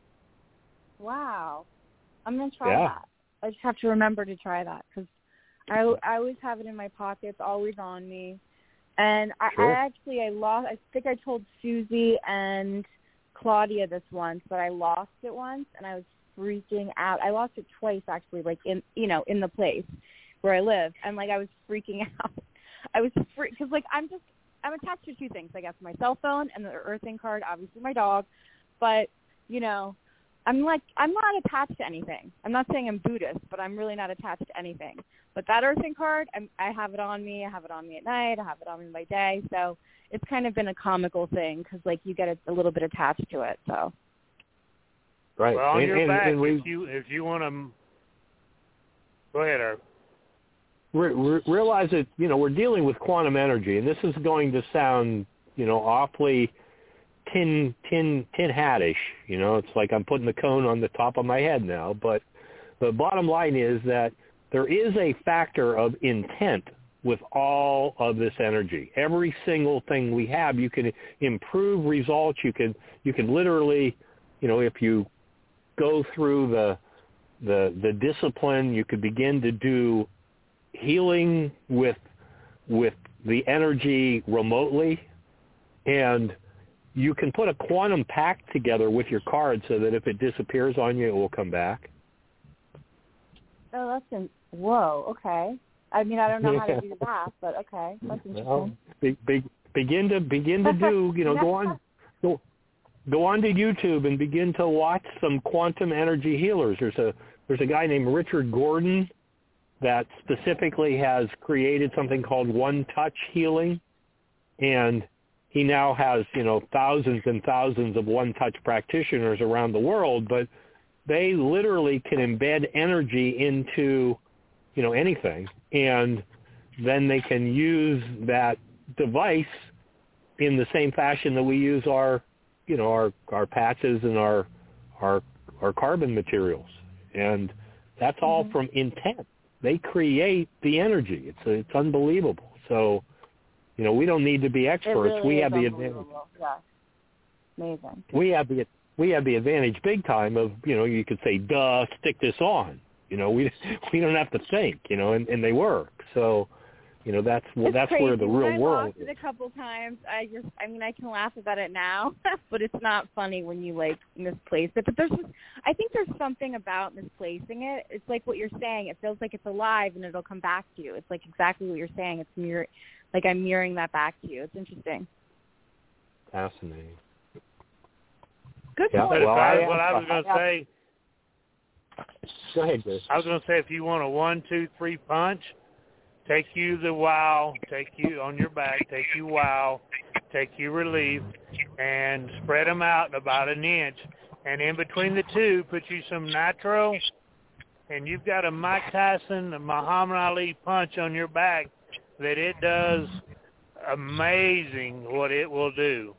Wow. I'm going to try Yeah. that. I just have to remember to try that because I, I always have it in my pocket. It's always on me. And I, Sure. I actually, I lost, I think I told Susie and Claudia this once, but I lost it once and I was freaking out. I lost it twice actually, like in, you know, in the place where I live. And like I was freaking out. I was free because like I'm just, I'm attached to two things, I guess, my cell phone and the earthing card, obviously my dog. But, you know, I'm like, I'm not attached to anything. I'm not saying I'm Buddhist, but I'm really not attached to anything. But that earthing card, I'm, I have it on me. I have it on me at night. I have it on me by day. So it's kind of been a comical thing because, like, you get a, a little bit attached to it. So. Right. Well, on and, your and, back, and we, if you if you want to, go ahead, Irv. re- re- realize that, you know, we're dealing with quantum energy, and this is going to sound, you know, awfully tin tin tin hat-ish. You know, it's like I'm putting the cone on the top of my head now. But the bottom line is that there is a factor of intent with all of this energy. Every single thing we have, you can improve results. You can you can literally, you know, if you go through the the the discipline, you could begin to do healing with with the energy remotely, and you can put a quantum pact together with your card so that if it disappears on you, it will come back. Oh, that's in, whoa. Okay. I mean, I don't know how Yeah. to do that, but okay, that's interesting. Well, be, be, begin to begin to do, you know, go on, go, go on to YouTube and begin to watch some quantum energy healers. There's a there's a guy named Richard Gordon. that specifically has created something called One Touch Healing, and he now has, you know, thousands and thousands of One Touch practitioners around the world, but they literally can embed energy into, you know, anything, and then they can use that device in the same fashion that we use our, you know, our, our patches and our, our, our carbon materials. And that's all mm-hmm. from intent. They create the energy. It's, it's unbelievable. So, you know, we don't need to be experts. Really we have the advantage. Yeah. Amazing. We have the we have the advantage big time of, you know, you could say, duh, stick this on. You know, we we don't have to think, you know, and, and they work. So, you know, that's it's that's crazy. where the real when world I is. It a couple times. I just, I mean, I can laugh about it now, but it's not funny when you, like, misplace it. But there's just, I think there's something about misplacing it. It's like what you're saying. It feels like it's alive and it'll come back to you. It's like exactly what you're saying. It's mirror, like I'm mirroring that back to you. It's interesting. Fascinating. Good yeah, point. Well, I, I, what I was going to say, go ahead, Chris. I was going to say, if you want a one, two, three punch, take you the wow, take you on your back, take you wow, take you relief, and spread them out about an inch. And in between the two, put you some nitro, and you've got a Mike Tyson, a Muhammad Ali punch on your back that it does amazing what it will do.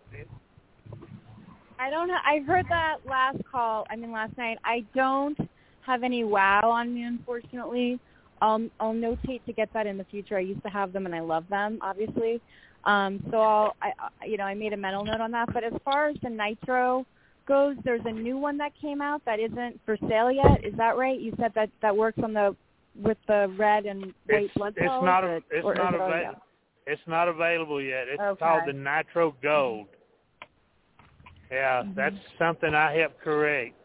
I don't know. I heard that last call, I mean last night. I don't have any wow on me, unfortunately. I'll, I'll notate to get that in the future. I used to have them, and I love them, obviously. Um, so I'll, I, you know, I made a mental note on that. But as far as the nitro goes, there's a new one that came out that isn't for sale yet. Is that right? You said that that works on the with the red and white it's, blood it's cells. not. Or, it's or not it available. It's not available yet. It's okay. called the Nitro Gold. Yeah, mm-hmm. that's something I helped create.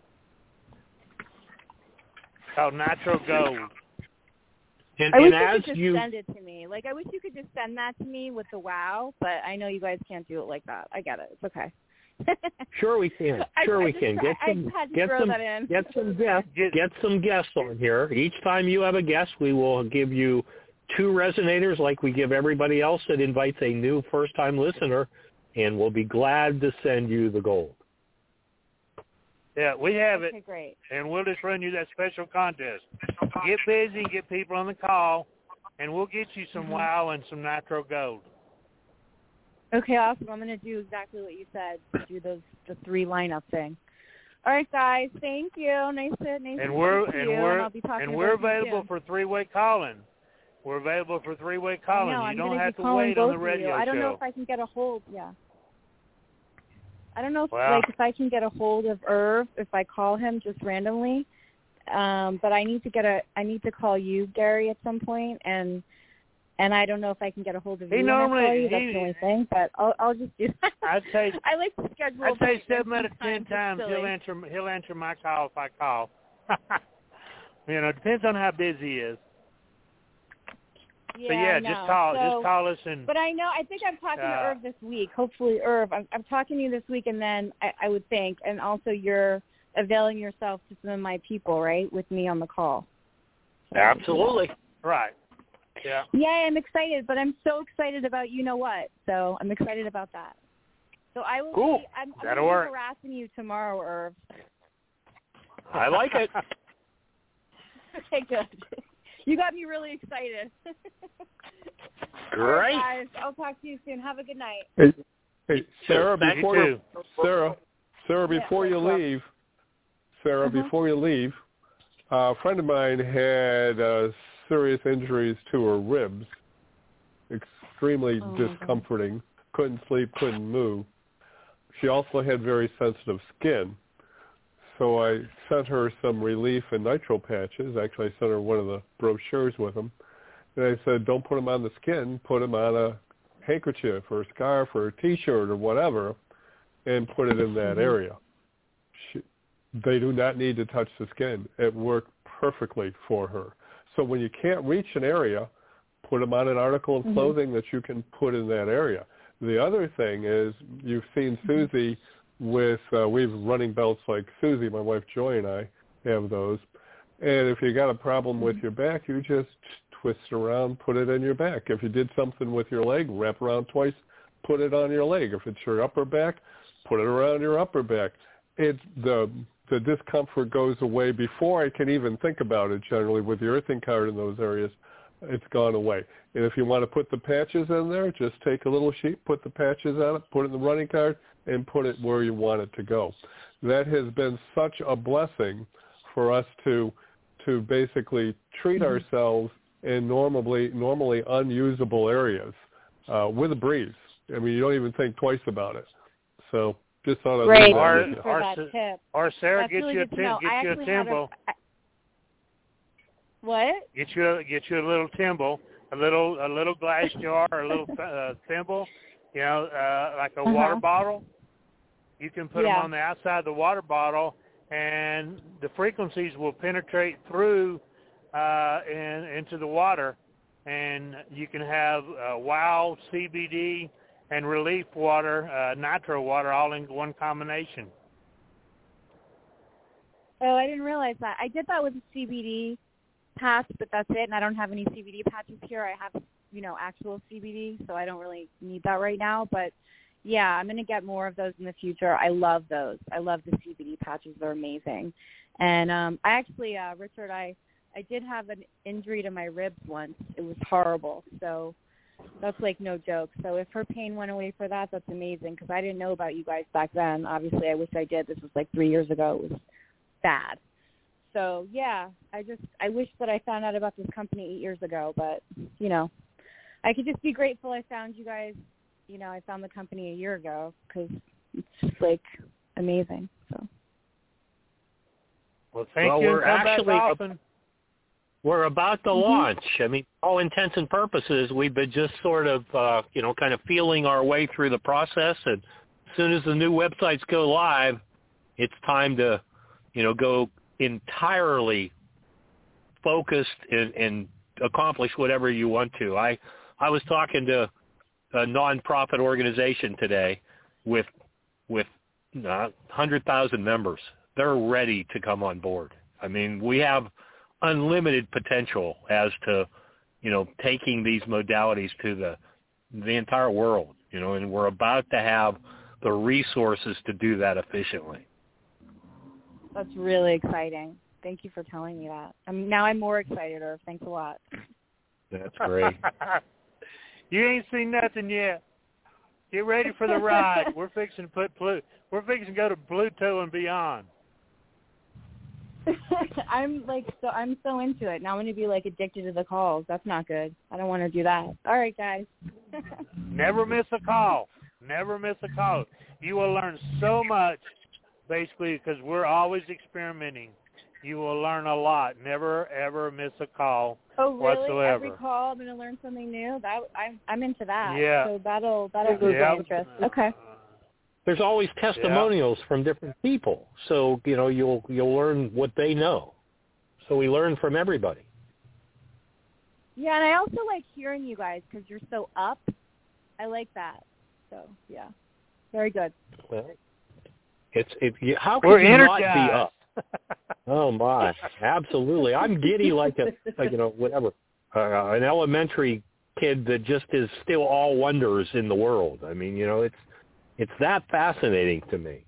It's called Nitro Gold. And, I wish and you as could just you send it to me. Like, I wish you could just send that to me with the wow, but I know you guys can't do it like that. I get it. It's okay. Sure we can. Sure I, we I just, can. Get I, some, I had to get throw some, that in. get some guests. Get some guests on here. Each time you have a guest, we will give you two resonators, like we give everybody else that invites a new first-time listener, and we'll be glad to send you the gold. Yeah, we have okay, it. Great. And we'll just run you that special contest. Get busy, get people on the call, and we'll get you some mm-hmm. wow and some Nitro Gold. Okay, awesome. I'm going to do exactly what you said, do those the three lineup thing. All right, guys. Thank you. Nice to nice and to we're, meet and you. We're, and I'll be talking and we're available soon. for three-way calling. We're available for three-way calling. I know, you I'm don't have to calling wait on the both radio of you. I don't show. know if I can get a hold. Yeah. I don't know if Well, like if I can get a hold of Irv if I call him just randomly. Um, but I need to get a I need to call you, Gary, at some point, and and I don't know if I can get a hold of he you. Normally, when I call you. he, That's the only thing. But I'll I'll just do that. I'd say I like to schedule. I'd say seven out appointments of ten times silly. he'll answer he'll answer my call if I call. You know, it depends on how busy he is. Yeah, but yeah, no. just call so, just call us and. But I know I think I'm talking uh, to Irv this week. Hopefully, Irv, I'm, I'm talking to you this week, and then I, I would think, and also you're availing yourself to some of my people, right, with me on the call. So, Absolutely. Right. Yeah. Yeah, I'm excited, but I'm so excited about you know what. So I'm excited about that. So I will. Cool. Be, I'm, I'm That'll gonna work. be harassing you tomorrow, Irv. I like it. Okay, good. You got me really excited. Great. All right, guys. I'll talk to you soon. Have a good night. Hey, hey Sarah, Thank before you. Sarah, Sarah, before Yeah, you well, leave, Sarah, uh-huh. before you leave, uh, a friend of mine had uh, serious injuries to her ribs, extremely Oh, discomforting. Couldn't sleep, couldn't move. She also had very sensitive skin. So I sent her some relief and nitro patches. Actually, I sent her one of the brochures with them. And I said, don't put them on the skin. Put them on a handkerchief or a scarf or a T-shirt or whatever and put it in that mm-hmm. area. She, they do not need to touch the skin. It worked perfectly for her. So when you can't reach an area, put them on an article of mm-hmm. clothing that you can put in that area. The other thing is you've seen Susie mm-hmm. with, uh, we have running belts like Susie, my wife Joy and I have those. And if you got a problem with your back, you just twist around, put it in your back. If you did something with your leg, wrap around twice, put it on your leg. If it's your upper back, put it around your upper back. It the the discomfort goes away before I can even think about it. Generally, with the earthing card in those areas, it's gone away. And if you want to put the patches in there, just take a little sheet, put the patches on it, put it in the running card, and put it where you want it to go. That has been such a blessing for us to to basically treat mm-hmm. ourselves in normally normally unusable areas uh, with a breeze. I mean, you don't even think twice about it. So just thought I'd Great. leave that Or, with you. for that tip. Or Sarah, That's get really you a good to tim- know. get I you a actually had Timble. a- I- What? Get you a, get you a little Timble, a little a little glass jar, or a little uh, thimble, you know, uh, like a Uh-huh. water bottle. You can put Yeah. them on the outside of the water bottle, and the frequencies will penetrate through uh, and into the water, and you can have uh, WOW, C B D, and Relief water, uh, nitro water, all in one combination. Oh, I didn't realize that. I did that with a C B D patch, but that's it, and I don't have any C B D patches here. I have, you know, actual C B D, so I don't really need that right now. But, yeah, I'm going to get more of those in the future. I love those. I love the C B D patches. They're amazing. And um, I actually, uh, Richard, I, I did have an injury to my ribs once. It was horrible. So that's, like, no joke. So if her pain went away for that, that's amazing, because I didn't know about you guys back then. Obviously, I wish I did. This was, like, three years ago. It was bad. So, yeah, I just, I wish that I found out about this company eight years ago, but, you know, I could just be grateful I found you guys, you know, I found the company a year ago, because it's just, like, amazing, so. Well, thank well, you. We're and come actually back often. We're about to Mm-hmm. launch. I mean, all intents and purposes, we've been just sort of, uh, you know, kind of feeling our way through the process, and as soon as the new websites go live, it's time to, you know, go entirely focused and, and accomplish whatever you want to. I I was talking to a nonprofit organization today with with uh, one hundred thousand members. They're ready to come on board. I mean, we have unlimited potential as to, you know, taking these modalities to the the entire world, you know, and we're about to have the resources to do that efficiently. That's really exciting. Thank you for telling me that. I'm, now I'm more excited, Irv. Thanks a lot. That's great. You ain't seen nothing yet. Get ready for the ride. We're fixing to put Plu- We're fixing to go to Pluto and beyond. I'm like so. I'm so into it now. I'm going to be like addicted to the calls. That's not good. I don't want to do that. All right, guys. Never miss a call. Never miss a call. You will learn so much, basically, because we're always experimenting. You will learn a lot. Never, ever miss a call oh, really? whatsoever. Every call, I'm going to learn something new. That I'm I'm into that. Yeah. So that'll that'll be Yeah. my interest. Okay. There's always testimonials yeah. from different people, so you know you'll you'll learn what they know. So we learn from everybody. Yeah, and I also like hearing you guys because you're so up. I like that. So yeah, very good. Well, it's it. How could We're you energized. not be up? Oh my, absolutely! I'm giddy like a like, you know whatever uh, an elementary kid that just is still all wonders in the world. I mean, you know, it's it's that fascinating to me.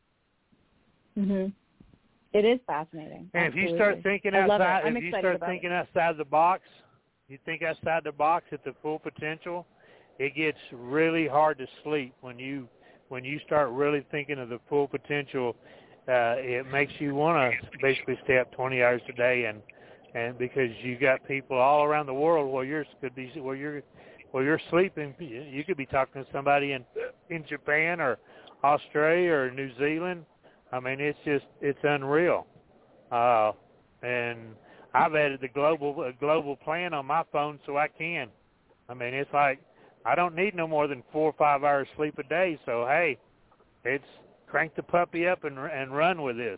Mhm. It is fascinating. And Absolutely. if you start thinking I love it. outside, I'm if you excited start about thinking it. outside the box, you think outside the box at the full potential, it gets really hard to sleep when you when you start really thinking of the full potential. Uh, it makes you want to basically stay up twenty hours a day, and and because you got people all around the world where yours could be where you're where you're sleeping, you could be talking to somebody in in Japan or Australia or New Zealand. I mean, it's just it's unreal. Uh, and I've added the global uh, global plan on my phone so I can. I mean, it's like I don't need no more than four or five hours sleep a day. So hey, it's crank the puppy up and and run with this.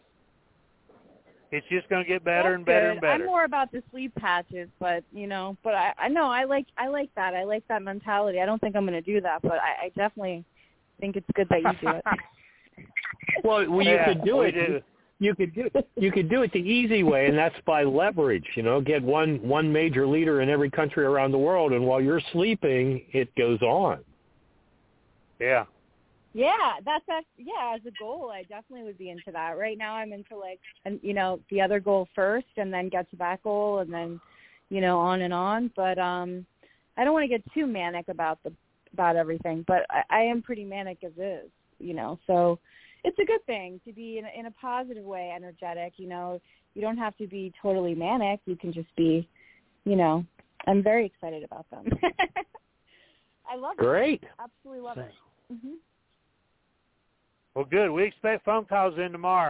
It's just going to get better That's and better good. and better. I'm more about the sleep patches, but you know, but I, I know I like I like that. I like that mentality. I don't think I'm going to do that, but I, I definitely think it's good that you do it. Well, well you yeah, could do we it. Do. you could do you could do it the easy way, and that's by leverage. You know, get one one major leader in every country around the world, and while you're sleeping, it goes on. Yeah. Yeah, that's that. Yeah, as a goal, I definitely would be into that. Right now, I'm into like, and you know, the other goal first, and then get to that goal, and then, you know, on and on. But um, I don't want to get too manic about the about everything. But I, I am pretty manic as is, you know. So it's a good thing to be in, in a positive way, energetic. You know, you don't have to be totally manic. You can just be, you know. I'm very excited about them. I love it. Great. Absolutely love it. Mm-hmm. Well, good. We expect phone calls in tomorrow.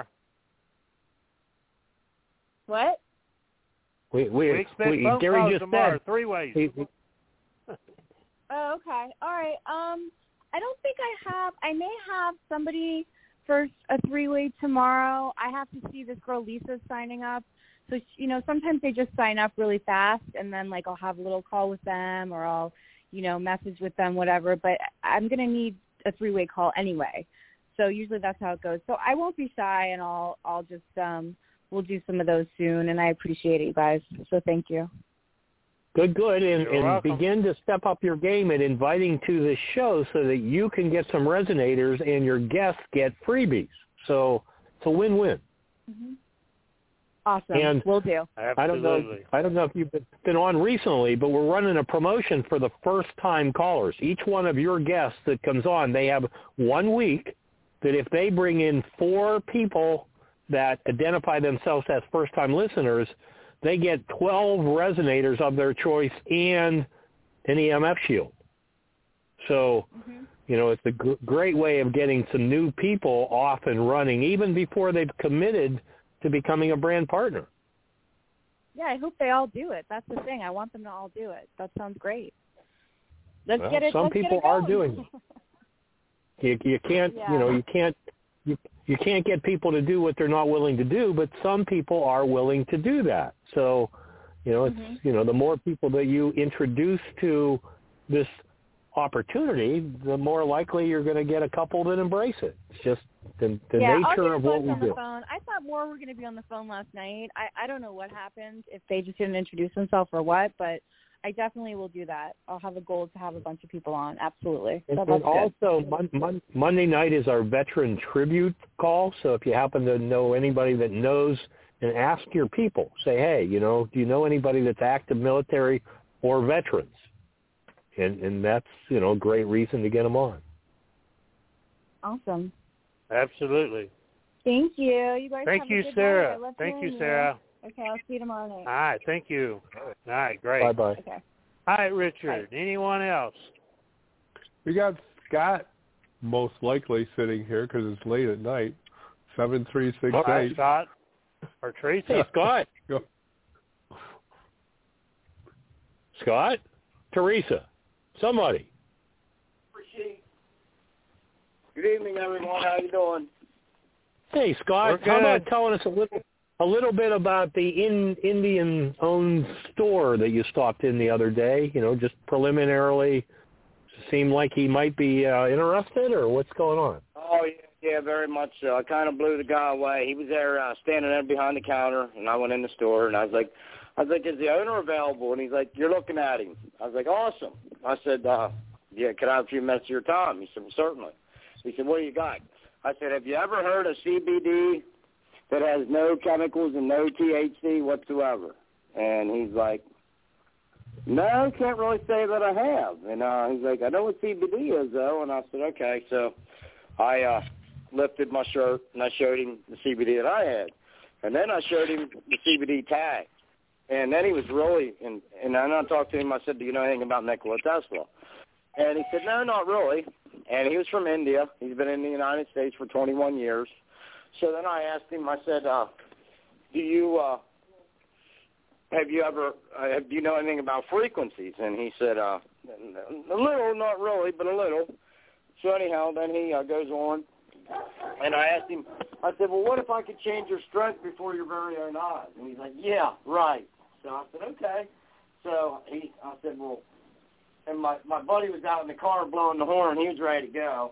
What? We we, we expect we phone Gary calls just tomorrow, said three ways. He, Oh, okay. All right. Um, I don't think I have. I may have somebody for a three-way tomorrow. I have to see this girl Lisa signing up. So, you know, sometimes they just sign up really fast, and then, like, I'll have a little call with them, or I'll, you know, message with them, whatever. But I'm going to need a three-way call anyway. So usually that's how it goes. So I won't be shy, and I'll I'll just um we'll do some of those soon, and I appreciate it, you guys. So thank you. Good, good, and, You're and welcome. begin to step up your game at inviting to the show so that you can get some resonators and your guests get freebies. So it's a win-win. Mm-hmm. Awesome. And we'll do. Absolutely. I don't know. I don't know if you've been on recently, but we're running a promotion for the first-time callers. Each one of your guests that comes on, they have one week that if they bring in four people that identify themselves as first-time listeners, they get twelve resonators of their choice and an E M F shield. So, mm-hmm. you know, it's a g- great way of getting some new people off and running, even before they've committed to becoming a brand partner. Yeah, I hope they all do it. That's the thing. I want them to all do it. That sounds great. Let's well, get it. Some let's people get it are going. doing it. You, you can't, yeah. you know, you can't, you you can't get people to do what they're not willing to do, but some people are willing to do that. So, you know, it's, mm-hmm. you know, the more people that you introduce to this opportunity, the more likely you're going to get a couple that embrace it. It's just the, the yeah, nature I'll get of what we on do. The phone. I thought more were going to be on the phone last night. I, I don't know what happened, if they just didn't introduce themselves or what, but I definitely will do that. I'll have a goal to have a bunch of people on. Absolutely. And, so and also, mon, mon, Monday night is our veteran tribute call. So if you happen to know anybody that knows, and ask your people, say, hey, you know, do you know anybody that's active military or veterans? And and that's, you know, a great reason to get them on. Awesome. Absolutely. Thank you. You guys Thank have you, a good Sarah. night. I love Thank you, hearing Sarah. Okay, I'll see you tomorrow night. All right. Thank you. All right. Great. Bye-bye. Okay. All right, Richard. Bye. Anyone else? We got Scott most likely sitting here because it's late at night. seven three six eight. All right, Scott. Or Tracy. Hey, Scott. Scott? Teresa. Somebody. Good evening, everyone. How you doing? Hey, Scott. How about telling us a little a little bit about the in, Indian-owned store that you stopped in the other day? You know, just preliminarily, seemed like he might be uh, interested, or what's going on? Oh, yeah. Yeah, very much so. I kind of blew the guy away. He was there uh, standing there behind the counter, and I went in the store, and I was like, I was like, is the owner available? And he's like, you're looking at him. I was like, awesome. I said, uh, yeah, can I have a few minutes of your time? He said, well, certainly. He said, what do you got? I said, have you ever heard of C B D that has no chemicals and no T H C whatsoever? And he's like, no, can't really say that I have. And uh, he's like, I know what C B D is, though. And I said, okay. So I uh, lifted my shirt, and I showed him the C B D that I had. And then I showed him the C B D tag. And then he was really, and, and then I talked to him. I said, do you know anything about Nikola Tesla? And he said, no, not really. And he was from India. He's been in the United States for twenty-one years. So then I asked him, I said, uh, do you, uh, have you ever, uh, do you know anything about frequencies? And he said, uh, a little, not really, but a little. So anyhow, then he uh, goes on. And I asked him, I said, well, what if I could change your strength before your very own eyes? And he's like, yeah, right. So I said, okay. So he, I said, well, and my, my buddy was out in the car blowing the horn. He was ready to go.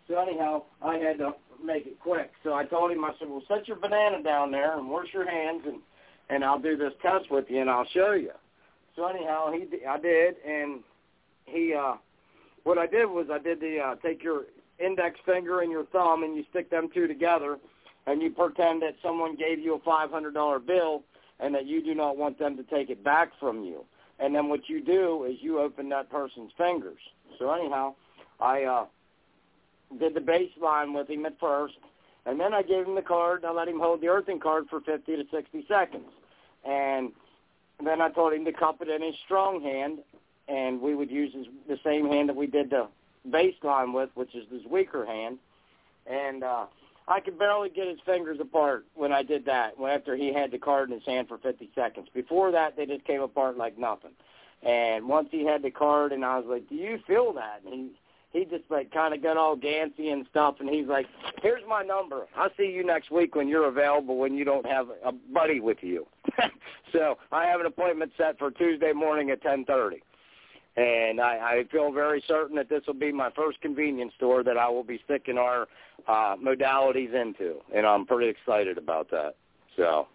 So anyhow, I had to make it quick. So I told him, I said, well, set your banana down there and wash your hands, and, and I'll do this test with you, and I'll show you. So anyhow, he I did, and he, uh, what I did was I did the, uh, take your index finger and your thumb, and you stick them two together, and you pretend that someone gave you a five hundred dollar bill and that you do not want them to take it back from you. And then what you do is you open that person's fingers. So anyhow, I uh, did the baseline with him at first, and then I gave him the card, and I let him hold the earthing card for fifty to sixty seconds. And then I told him to cup it in his strong hand, and we would use his, the same hand that we did the baseline with, which is his weaker hand. And uh, I could barely get his fingers apart when I did that, after he had the card in his hand for fifty seconds. Before that, they just came apart like nothing. And once he had the card, and I was like, do you feel that? And he, he just, like, kind of got all gassy and stuff, and he's like, here's my number. I'll see you next week when you're available, when you don't have a buddy with you. So I have an appointment set for Tuesday morning at ten thirty. And I, I feel very certain that this will be my first convenience store that I will be sticking our uh, modalities into, and I'm pretty excited about that. So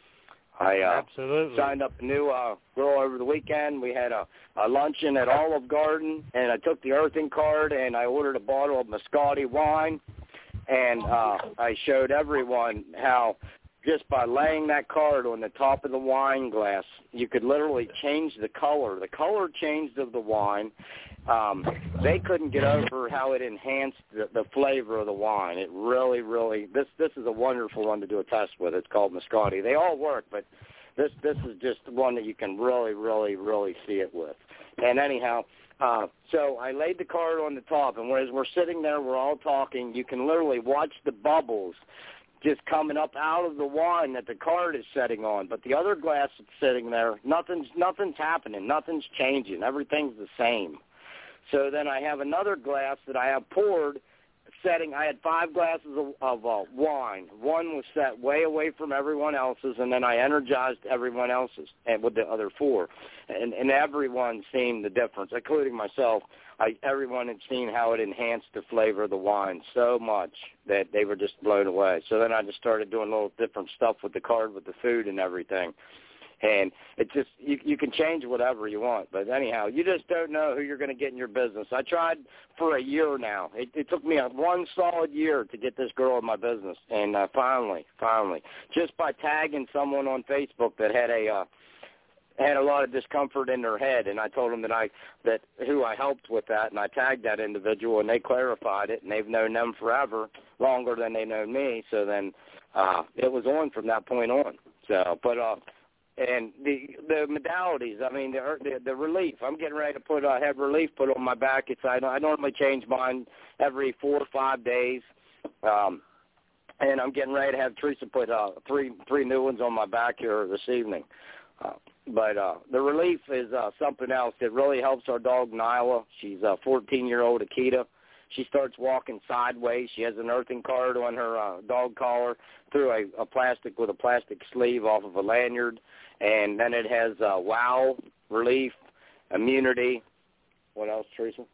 I uh, Absolutely. signed up a new uh, girl over the weekend. We had a, a luncheon at Olive Garden, and I took the earthing card, and I ordered a bottle of Moscati wine, and uh, I showed everyone how just by laying that card on the top of the wine glass, you could literally change the color. The color changed of the wine. Um, they couldn't get over how it enhanced the, the flavor of the wine. It really, really, this this is a wonderful one to do a test with. It's called Moscati. They all work, but this this is just one that you can really, really, really see it with. And anyhow, uh, so I laid the card on the top, and as we're sitting there, we're all talking, you can literally watch the bubbles just coming up out of the wine that the card is setting on. But the other glass that's sitting there, nothing's nothing's happening. Nothing's changing. Everything's the same. So then I have another glass that I have poured, setting. I had five glasses of, of uh, wine. One was set way away from everyone else's, and then I energized everyone else's and with the other four. And, and everyone seen the difference, including myself. I, everyone had seen how it enhanced the flavor of the wine so much that they were just blown away. So then I just started doing little different stuff with the card, with the food and everything. And it just, you, you can change whatever you want. But anyhow, you just don't know who you're going to get in your business. I tried for a year now. It, it took me a, one solid year to get this girl in my business. And uh, finally, finally, just by tagging someone on Facebook that had a, uh, had a lot of discomfort in their head, and I told them that I that who I helped with that, and I tagged that individual, and they clarified it, and they've known them forever, longer than they know me. So then uh, it was on from that point on. So, but uh, and the the modalities, I mean, the the, the relief. I'm getting ready to put uh, have relief put on my back. It's I, I normally change mine every four or five days. Um, and I'm getting ready to have Teresa put uh, three three new ones on my back here this evening. Uh, But uh, the relief is uh, something else. It really helps our dog, Nyla. She's a fourteen-year-old Akita. She starts walking sideways. She has an earthing card on her uh, dog collar through a, a plastic with a plastic sleeve off of a lanyard. And then it has uh, wow, relief, immunity. What else, Teresa?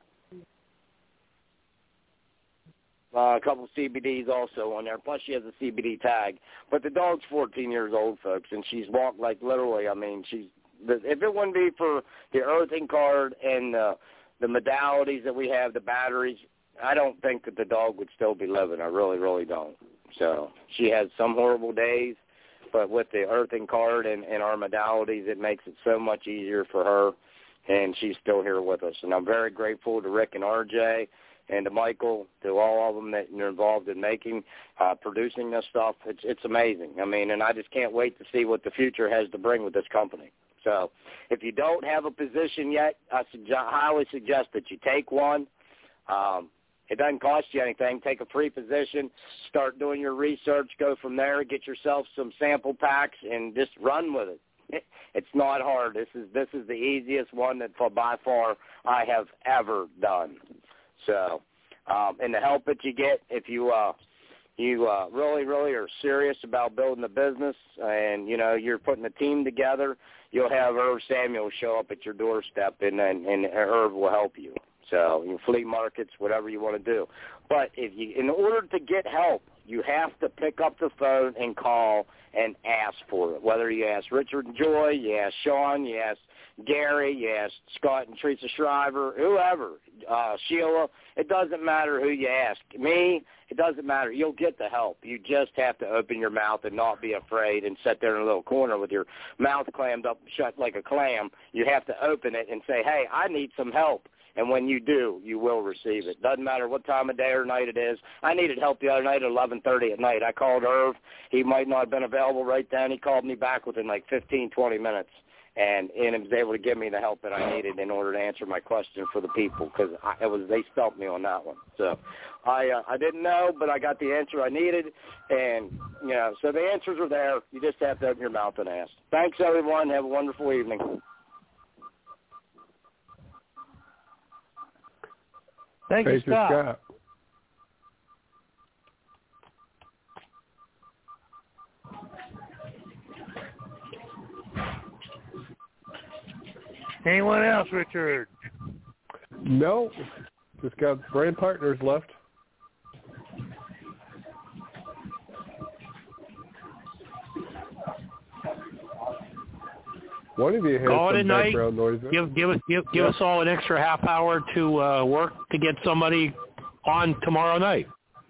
Uh, a couple of C B Ds also on there. Plus, she has a C B D tag. But the dog's fourteen years old, folks, and she's walked like literally. I mean, she's. If it wouldn't be for the earthing card and uh, the modalities that we have, the batteries, I don't think that the dog would still be living. I really, really don't. So she has some horrible days, but with the earthing card and, and our modalities, it makes it so much easier for her, and she's still here with us. And I'm very grateful to Rick and R J and to Michael, to all of them that are involved in making, uh, producing this stuff. It's it's amazing. I mean, and I just can't wait to see what the future has to bring with this company. So if you don't have a position yet, I suggest, highly suggest that you take one. Um, it doesn't cost you anything. Take a free position, start doing your research, go from there, get yourself some sample packs, and just run with it. It's not hard. This is this is the easiest one that for by far I have ever done. So, um, and the help that you get if you uh, you uh, really, really are serious about building a business and, you know, you're putting a team together, you'll have Irv Samuel show up at your doorstep, and, and, and Irv will help you. So, you know, flea markets, whatever you want to do. But if you, in order to get help, you have to pick up the phone and call and ask for it. Whether you ask Richard and Joy, you ask Sean, you ask Gary, you ask Scott and Teresa Shriver, whoever, uh, Sheila, it doesn't matter who you ask. Me, it doesn't matter. You'll get the help. You just have to open your mouth and not be afraid and sit there in a little corner with your mouth clammed up shut like a clam. You have to open it and say, hey, I need some help. And when you do, you will receive it. Doesn't matter what time of day or night it is. I needed help the other night at eleven thirty at night. I called Irv. He might not have been available right then. He called me back within like fifteen, twenty minutes. And, and he was able to give me the help that I needed in order to answer my question for the people, because it was they stumped me on that one. So I uh, I didn't know, but I got the answer I needed, and you know, so the answers are there. You just have to open your mouth and ask. Thanks, everyone. Have a wonderful evening. Thank, Thank you, you, Scott. Scott. Anyone else, Richard? No, just got brand partners left. One of you has Call it some a night. background noise. Give give us give, give us all an extra half hour to uh, work to get somebody on tomorrow night.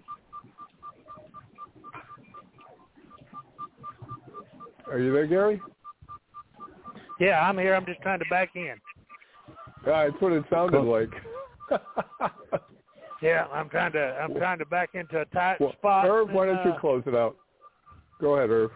Are you there, Gary? Yeah, I'm here. I'm just trying to back in. Uh, that's what it sounded like. Yeah, I'm trying to I'm trying to back into a tight Well, spot. Irv, why and, don't you uh, close it out? Go ahead, Irv.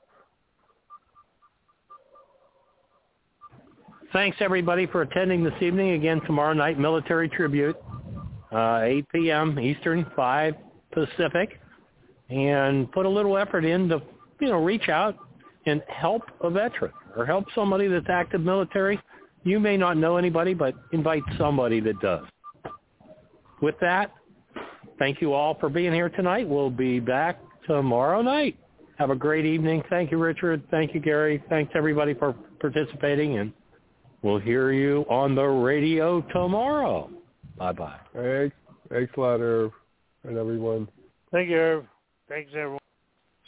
Thanks, everybody, for attending this evening. Again, tomorrow night, Military Tribute, uh, eight p.m. Eastern, five Pacific. And put a little effort in to, you know, reach out and help a veteran or help somebody that's active military. You may not know anybody, but invite somebody that does. With that, thank you all for being here tonight. We'll be back tomorrow night. Have a great evening. Thank you, Richard. Thank you, Gary. Thanks, everybody, for participating, and we'll hear you on the radio tomorrow. Bye-bye. Thanks. Thanks a lot, Irv, and everyone. Thank you, Irv. Thanks, everyone.